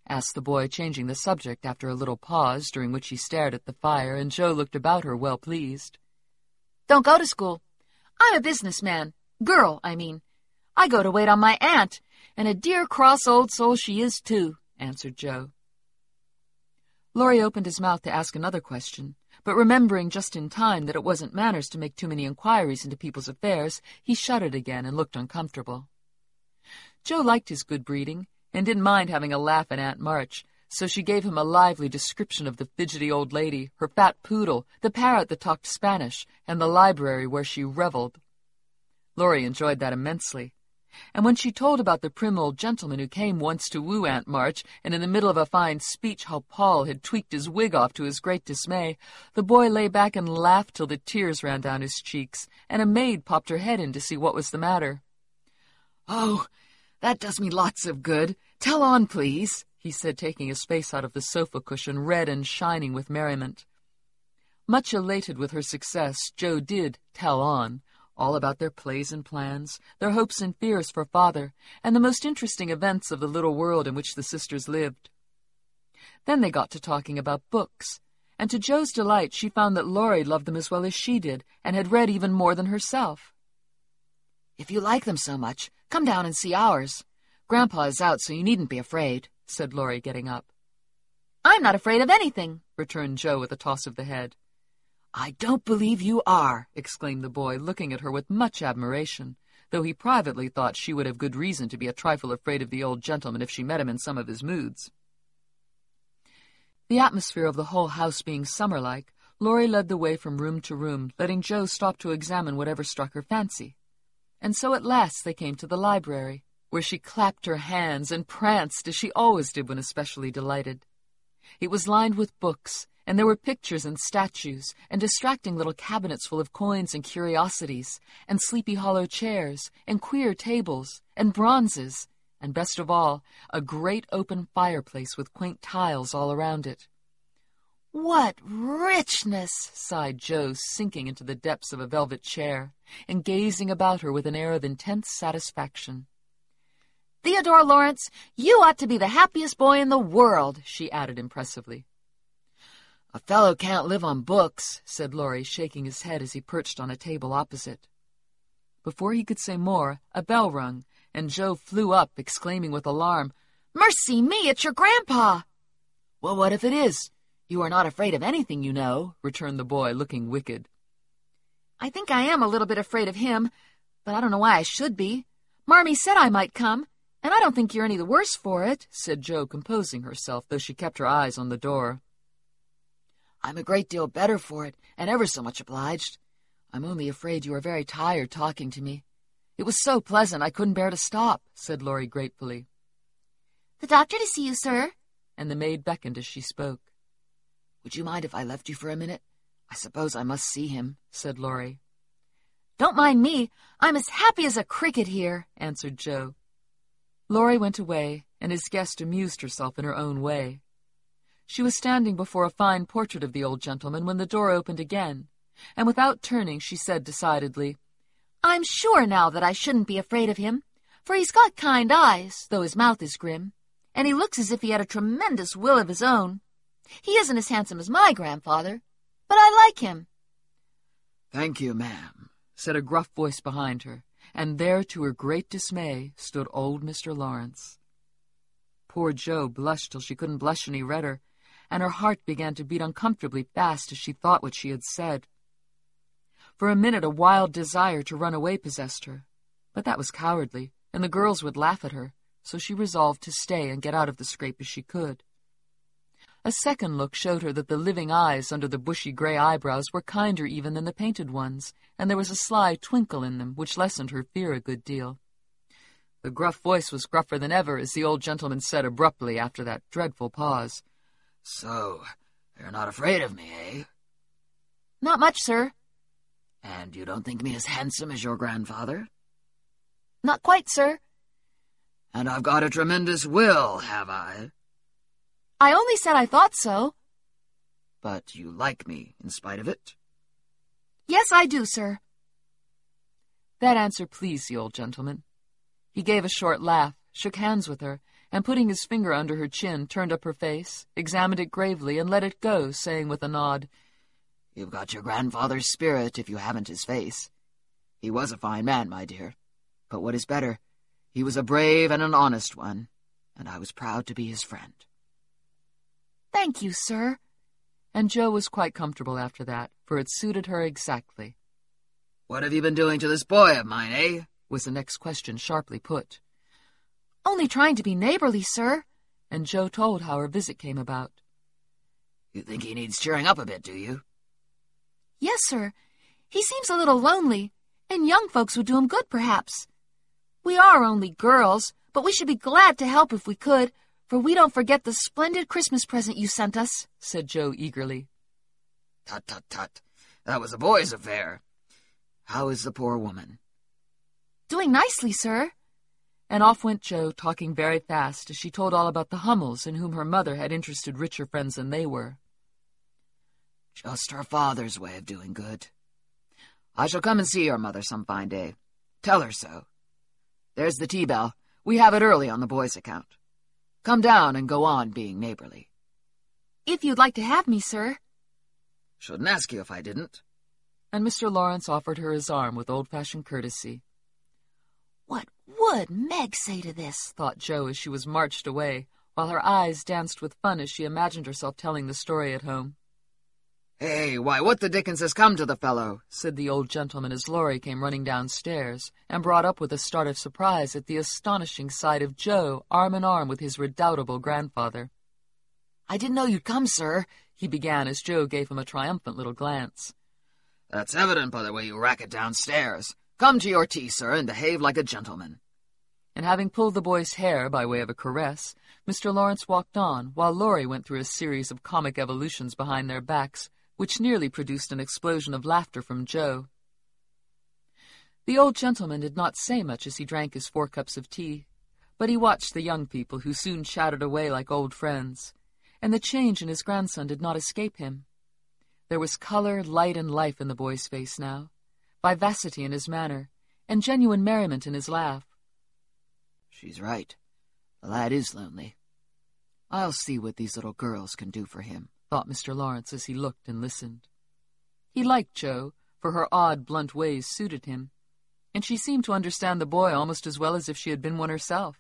asked the boy, changing the subject after a little pause, during which he stared at the fire, and Jo looked about her well pleased. Don't go to school. I'm a businessman. Girl, I mean. I go to wait on my aunt, and a dear cross old soul she is, too, answered Jo. Laurie opened his mouth to ask another question, but remembering just in time that it wasn't manners to make too many inquiries into people's affairs, he shut it again and looked uncomfortable. Jo liked his good breeding, and didn't mind having a laugh at Aunt March, so she gave him a lively description of the fidgety old lady, her fat poodle, the parrot that talked Spanish, and the library where she reveled. Laurie enjoyed that immensely. And when she told about the prim old gentleman who came once to woo Aunt March, and in the middle of a fine speech how Paul had tweaked his wig off to his great dismay, the boy lay back and laughed till the tears ran down his cheeks, and a maid popped her head in to see what was the matter. "Oh, that does me lots of good. Tell on, please," he said, taking his face out of the sofa cushion, red and shining with merriment. Much elated with her success, Jo did tell on, all about their plays and plans, their hopes and fears for father, and the most interesting events of the little world in which the sisters lived. Then they got to talking about books, and to Jo's delight she found that Laurie loved them as well as she did, and had read even more than herself. "If you like them so much, come down and see ours. Grandpa is out, so you needn't be afraid," said Laurie, getting up. "I'm not afraid of anything," returned Jo with a toss of the head. "I don't believe you are," exclaimed the boy, looking at her with much admiration, though he privately thought she would have good reason to be a trifle afraid of the old gentleman if she met him in some of his moods. The atmosphere of the whole house being summer-like, Laurie led the way from room to room, letting Jo stop to examine whatever struck her fancy. And so at last they came to the library, where she clapped her hands and pranced as she always did when especially delighted. It was lined with books, and there were pictures and statues, and distracting little cabinets full of coins and curiosities, and sleepy hollow chairs, and queer tables, and bronzes, and best of all, a great open fireplace with quaint tiles all around it. "What richness!" sighed Jo, sinking into the depths of a velvet chair, and gazing about her with an air of intense satisfaction. "Theodore Lawrence, you ought to be the happiest boy in the world," she added impressively. "A fellow can't live on books," said Laurie, shaking his head as he perched on a table opposite. Before he could say more, a bell rung, and Jo flew up, exclaiming with alarm, "Mercy me, it's your grandpa!" "Well, what if it is? You are not afraid of anything, you know," returned the boy, looking wicked. "I think I am a little bit afraid of him, but I don't know why I should be. Marmee said I might come, and I don't think you're any the worse for it," said Jo, composing herself, though she kept her eyes on the door. "I'm a great deal better for it, and ever so much obliged. I'm only afraid you are very tired talking to me. It was so pleasant I couldn't bear to stop," said Laurie gratefully. "The doctor to see you, sir," and the maid beckoned as she spoke. "Would you mind if I left you for a minute? I suppose I must see him," said Laurie. "Don't mind me. I'm as happy as a cricket here," answered Jo. Laurie went away, and his guest amused herself in her own way. She was standing before a fine portrait of the old gentleman when the door opened again, and without turning she said decidedly, "I'm sure now that I shouldn't be afraid of him, for he's got kind eyes, though his mouth is grim, and he looks as if he had a tremendous will of his own. He isn't as handsome as my grandfather, but I like him." "Thank you, ma'am," said a gruff voice behind her, and there, to her great dismay, stood old Mister Lawrence. Poor Jo blushed till she couldn't blush any redder, and her heart began to beat uncomfortably fast as she thought what she had said. For a minute a wild desire to run away possessed her, but that was cowardly, and the girls would laugh at her, so she resolved to stay and get out of the scrape as she could. A second look showed her that the living eyes under the bushy gray eyebrows were kinder even than the painted ones, and there was a sly twinkle in them which lessened her fear a good deal. The gruff voice was gruffer than ever as the old gentleman said abruptly after that dreadful pause, "So, you're not afraid of me, eh?" "Not much, sir." "And you don't think me as handsome as your grandfather?" "Not quite, sir." "And I've got a tremendous will, have I?" "I only said I thought so." "But you like me in spite of it?" "Yes, I do, sir." That answer pleased the old gentleman. He gave a short laugh, shook hands with her, and putting his finger under her chin, turned up her face, examined it gravely, and let it go, saying with a nod, "You've got your grandfather's spirit if you haven't his face. He was a fine man, my dear, but what is better, he was a brave and an honest one, and I was proud to be his friend." "Thank you, sir." And Jo was quite comfortable after that, for it suited her exactly. "What have you been doing to this boy of mine, eh?" was the next question sharply put. "Only trying to be neighborly, sir." And Jo told how her visit came about. "You think he needs cheering up a bit, do you?" "Yes, sir. He seems a little lonely, and young folks would do him good, perhaps. We are only girls, but we should be glad to help if we could, for we don't forget the splendid Christmas present you sent us," said Jo eagerly. "Tut, tut, tut. That was a boy's affair. How is the poor woman?" "Doing nicely, sir." And off went Jo, talking very fast, as she told all about the Hummels, in whom her mother had interested richer friends than they were. "Just her father's way of doing good. I shall come and see your mother some fine day. Tell her so. There's the tea bell. We have it early on the boy's account. Come down and go on being neighborly." "If you'd like to have me, sir." "Shouldn't ask you if I didn't." And Mister Lawrence offered her his arm with old-fashioned courtesy. "What would Meg say to this?" thought Jo as she was marched away, while her eyes danced with fun as she imagined herself telling the story at home. "Hey, why, what the dickens has come to the fellow?" said the old gentleman as Laurie came running downstairs, and brought up with a start of surprise at the astonishing sight of Jo arm in arm with his redoubtable grandfather. "I didn't know you'd come, sir," he began as Jo gave him a triumphant little glance. "That's evident by the way you racket downstairs. Come to your tea, sir, and behave like a gentleman." And having pulled the boy's hair by way of a caress, Mister Lawrence walked on, while Laurie went through a series of comic evolutions behind their backs, which nearly produced an explosion of laughter from Jo. The old gentleman did not say much as he drank his four cups of tea, but he watched the young people, who soon chattered away like old friends, and the change in his grandson did not escape him. There was color, light, and life in the boy's face now, vivacity in his manner, and genuine merriment in his laugh. "She's right. The lad is lonely. I'll see what these little girls can do for him," thought Mister Lawrence as he looked and listened. He liked Jo, for her odd, blunt ways suited him, and she seemed to understand the boy almost as well as if she had been one herself.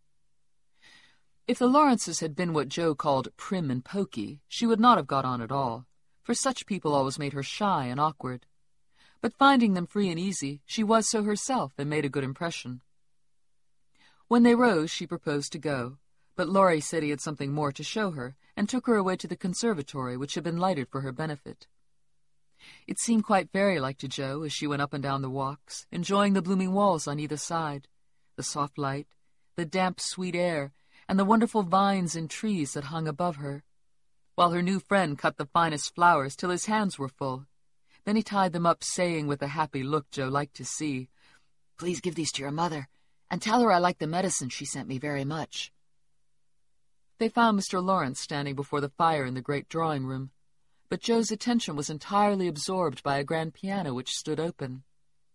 If the Lawrences had been what Jo called prim and poky, she would not have got on at all, for such people always made her shy and awkward. But finding them free and easy, she was so herself and made a good impression. When they rose, she proposed to go, but Laurie said he had something more to show her, and took her away to the conservatory, which had been lighted for her benefit. It seemed quite fairy-like to Jo as she went up and down the walks, enjoying the blooming walls on either side, the soft light, the damp, sweet air, and the wonderful vines and trees that hung above her, while her new friend cut the finest flowers till his hands were full. Then he tied them up, saying with a happy look Jo liked to see, "Please give these to your mother, and tell her I like the medicine she sent me very much." They found Mister Lawrence standing before the fire in the great drawing-room, but Jo's attention was entirely absorbed by a grand piano which stood open.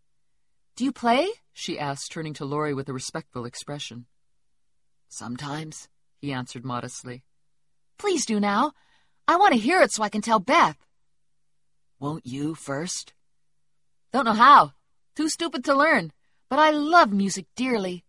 "Do you play?" she asked, turning to Laurie with a respectful expression. "Sometimes," he answered modestly. "Please do now. I want to hear it so I can tell Beth." "Won't you first?" "Don't know how. Too stupid to learn. But I love music dearly."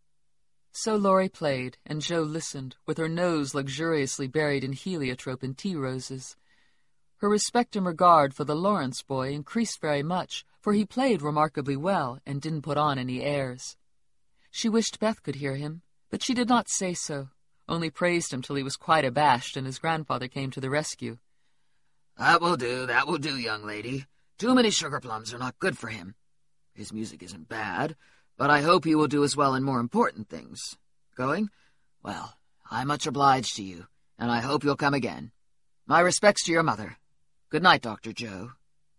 So Laurie played, and Jo listened, with her nose luxuriously buried in heliotrope and tea roses. Her respect and regard for the Lawrence boy increased very much, for he played remarkably well and didn't put on any airs. She wished Beth could hear him, but she did not say so, only praised him till he was quite abashed, and his grandfather came to the rescue. "That will do, that will do, young lady. Too many sugar plums are not good for him. His music isn't bad, but I hope he will do as well in more important things. Going? Well, I'm much obliged to you, and I hope you'll come again. My respects to your mother. Good night, Doctor Jo."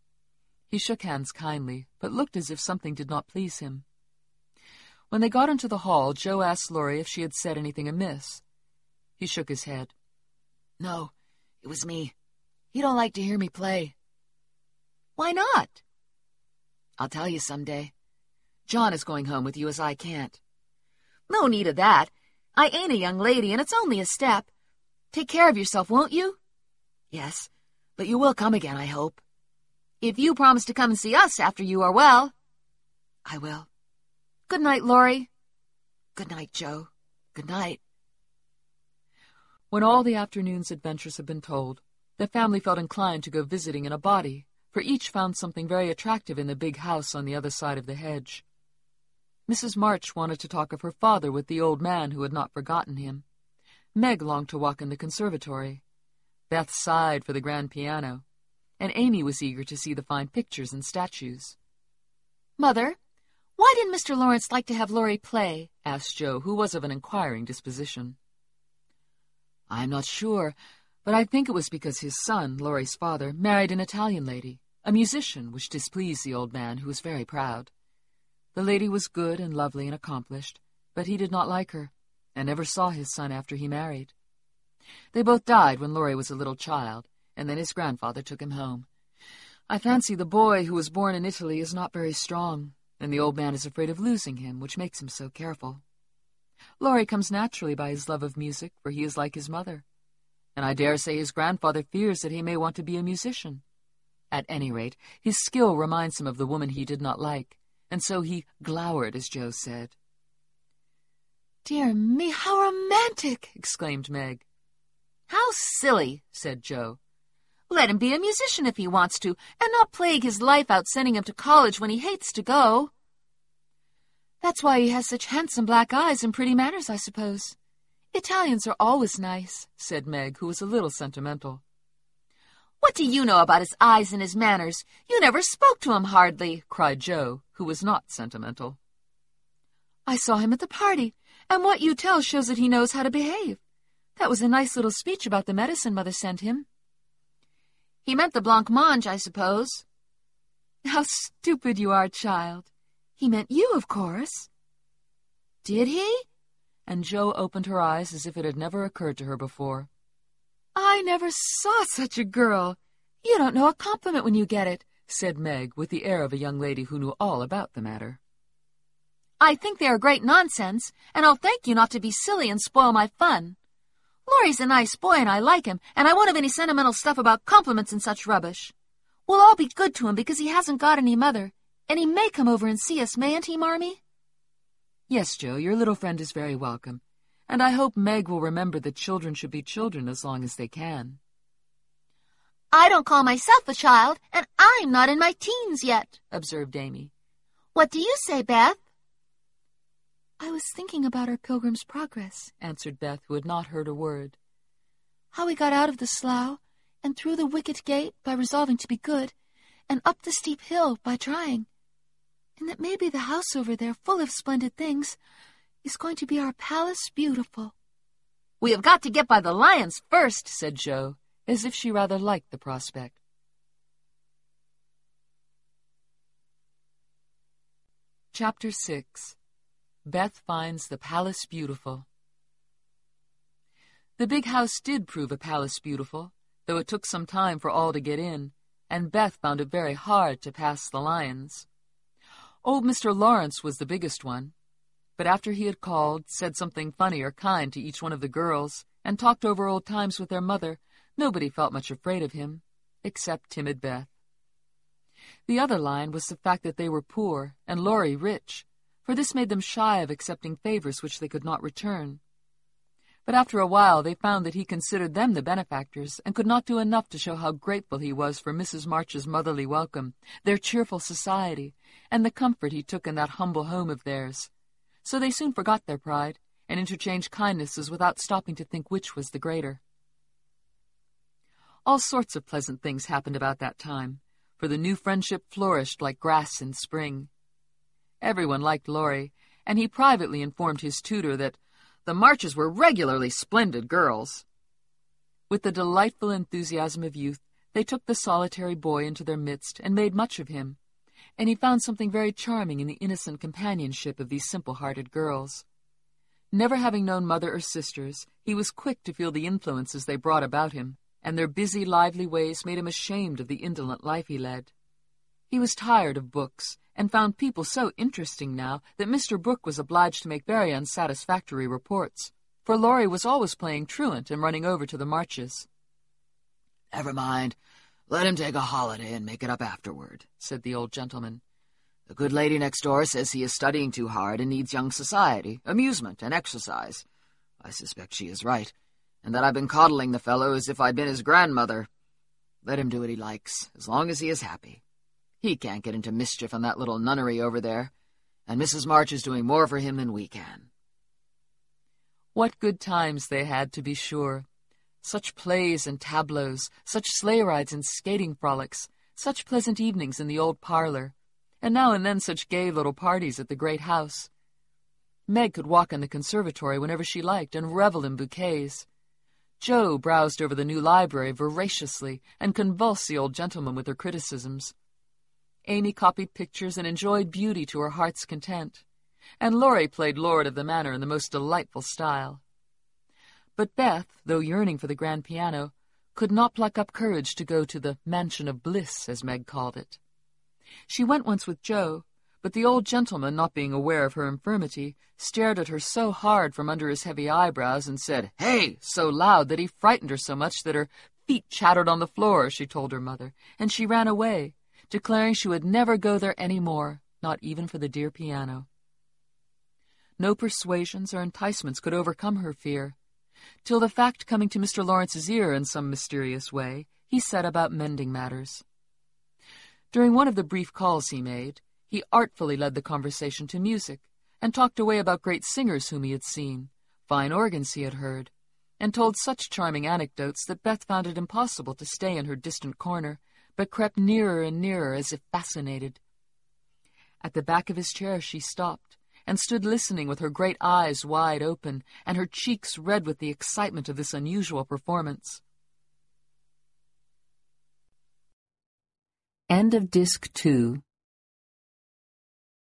He shook hands kindly, but looked as if something did not please him. When they got into the hall, Jo asked Laurie if she had said anything amiss. He shook his head. "No, it was me. He don't like to hear me play." "Why not?" "I'll tell you some day. John is going home with you as I can't." "No need of that. I ain't a young lady, and it's only a step. Take care of yourself, won't you? Yes, but you will come again, I hope. If you promise to come and see us after you are well. I will. Good night, Laurie. Good night, Joe. Good night. When all the afternoon's adventures had been told, the family felt inclined to go visiting in a body, for each found something very attractive in the big house on the other side of the hedge. Missus March wanted to talk of her father with the old man who had not forgotten him. Meg longed to walk in the conservatory. Beth sighed for the grand piano, and Amy was eager to see the fine pictures and statues. Mother, why didn't Mister Lawrence like to have Laurie play? Asked Joe, who was of an inquiring disposition. I'm not sure, but I think it was because his son, Laurie's father, married an Italian lady, a musician, which displeased the old man, who was very proud. The lady was good and lovely and accomplished, but he did not like her, and never saw his son after he married. They both died when Laurie was a little child, and then his grandfather took him home. I fancy the boy who was born in Italy is not very strong, and the old man is afraid of losing him, which makes him so careful. Laurie comes naturally by his love of music, for he is like his mother, and I dare say his grandfather fears that he may want to be a musician. At any rate, his skill reminds him of the woman he did not like, and so he glowered, as Joe said. "Dear me, how romantic!" exclaimed Meg. "How silly," said Joe. "Let him be a musician if he wants to, and not plague his life out sending him to college when he hates to go." "That's why he has such handsome black eyes and pretty manners, I suppose. Italians are always nice," said Meg, who was a little sentimental. "What do you know about his eyes and his manners? You never spoke to him hardly," cried Joe, who was not sentimental. "I saw him at the party, and what you tell shows that he knows how to behave. That was a nice little speech about the medicine Mother sent him." "He meant the blancmange, I suppose." "How stupid you are, child. He meant you, of course." "Did he?" And Joe opened her eyes as if it had never occurred to her before. "I never saw such a girl. You don't know a compliment when you get it," said Meg, with the air of a young lady who knew all about the matter. "I think they are great nonsense, and I'll thank you not to be silly and spoil my fun. Laurie's a nice boy, and I like him, and I won't have any sentimental stuff about compliments and such rubbish. We'll all be good to him because he hasn't got any mother, and he may come over and see us, mayn't he, Marmee?" "Yes, Joe, your little friend is very welcome, and I hope Meg will remember that children should be children as long as they can." "I don't call myself a child, and I'm not in my teens yet," observed Amy. "What do you say, Beth?" "I was thinking about our Pilgrim's Progress," answered Beth, who had not heard a word. "How we got out of the slough, and through the wicket gate by resolving to be good, and up the steep hill by trying, and that maybe the house over there, full of splendid things, is going to be our Palace Beautiful." "We have got to get by the lions first," said Joe, as if she rather liked the prospect. Chapter six. Beth Finds the Palace Beautiful. The big house did prove a palace beautiful, though it took some time for all to get in, and Beth found it very hard to pass the lions. Old Mister Lawrence was the biggest one, but after he had called, said something funny or kind to each one of the girls, and talked over old times with their mother, nobody felt much afraid of him, except timid Beth. The other lion was the fact that they were poor, and Laurie rich, for this made them shy of accepting favors which they could not return. But after a while they found that he considered them the benefactors, and could not do enough to show how grateful he was for Missus March's motherly welcome, their cheerful society, and the comfort he took in that humble home of theirs. So they soon forgot their pride, and interchanged kindnesses without stopping to think which was the greater. All sorts of pleasant things happened about that time, for the new friendship flourished like grass in spring. Everyone liked Laurie, and he privately informed his tutor that the Marches were regularly splendid girls. With the delightful enthusiasm of youth, they took the solitary boy into their midst and made much of him, and he found something very charming in the innocent companionship of these simple-hearted girls. Never having known mother or sisters, he was quick to feel the influences they brought about him, and their busy, lively ways made him ashamed of the indolent life he led. He was tired of books, and found people so interesting now that Mister Brooke was obliged to make very unsatisfactory reports, for Laurie was always playing truant and running over to the marches. "Never mind. Let him take a holiday and make it up afterward," said the old gentleman. "The good lady next door says he is studying too hard and needs young society, amusement, and exercise. I suspect she is right, and that I've been coddling the fellow as if I'd been his grandmother. Let him do what he likes, as long as he is happy. He can't get into mischief in that little nunnery over there, and Missus March is doing more for him than we can." What good times they had, to be sure. Such plays and tableaux, such sleigh rides and skating frolics, such pleasant evenings in the old parlor, and now and then such gay little parties at the great house. Meg could walk in the conservatory whenever she liked and revel in bouquets. Jo browsed over the new library voraciously and convulsed the old gentleman with her criticisms. Amy copied pictures and enjoyed beauty to her heart's content, and Laurie played lord of the manor in the most delightful style. But Beth, though yearning for the grand piano, could not pluck up courage to go to the mansion of bliss, as Meg called it. She went once with Jo, but the old gentleman, not being aware of her infirmity, stared at her so hard from under his heavy eyebrows and said, "Hey!" so loud that he frightened her so much that her feet chattered on the floor, she told her mother, and she ran away, declaring she would never go there any more, not even for the dear piano. No persuasions or enticements could overcome her fear, till the fact coming to Mister Lawrence's ear in some mysterious way, he set about mending matters. During one of the brief calls he made, he artfully led the conversation to music, and talked away about great singers whom he had seen, fine organs he had heard, and told such charming anecdotes that Beth found it impossible to stay in her distant corner, but crept nearer and nearer as if fascinated. At the back of his chair she stopped, and stood listening with her great eyes wide open, and her cheeks red with the excitement of this unusual performance. End of Disc two.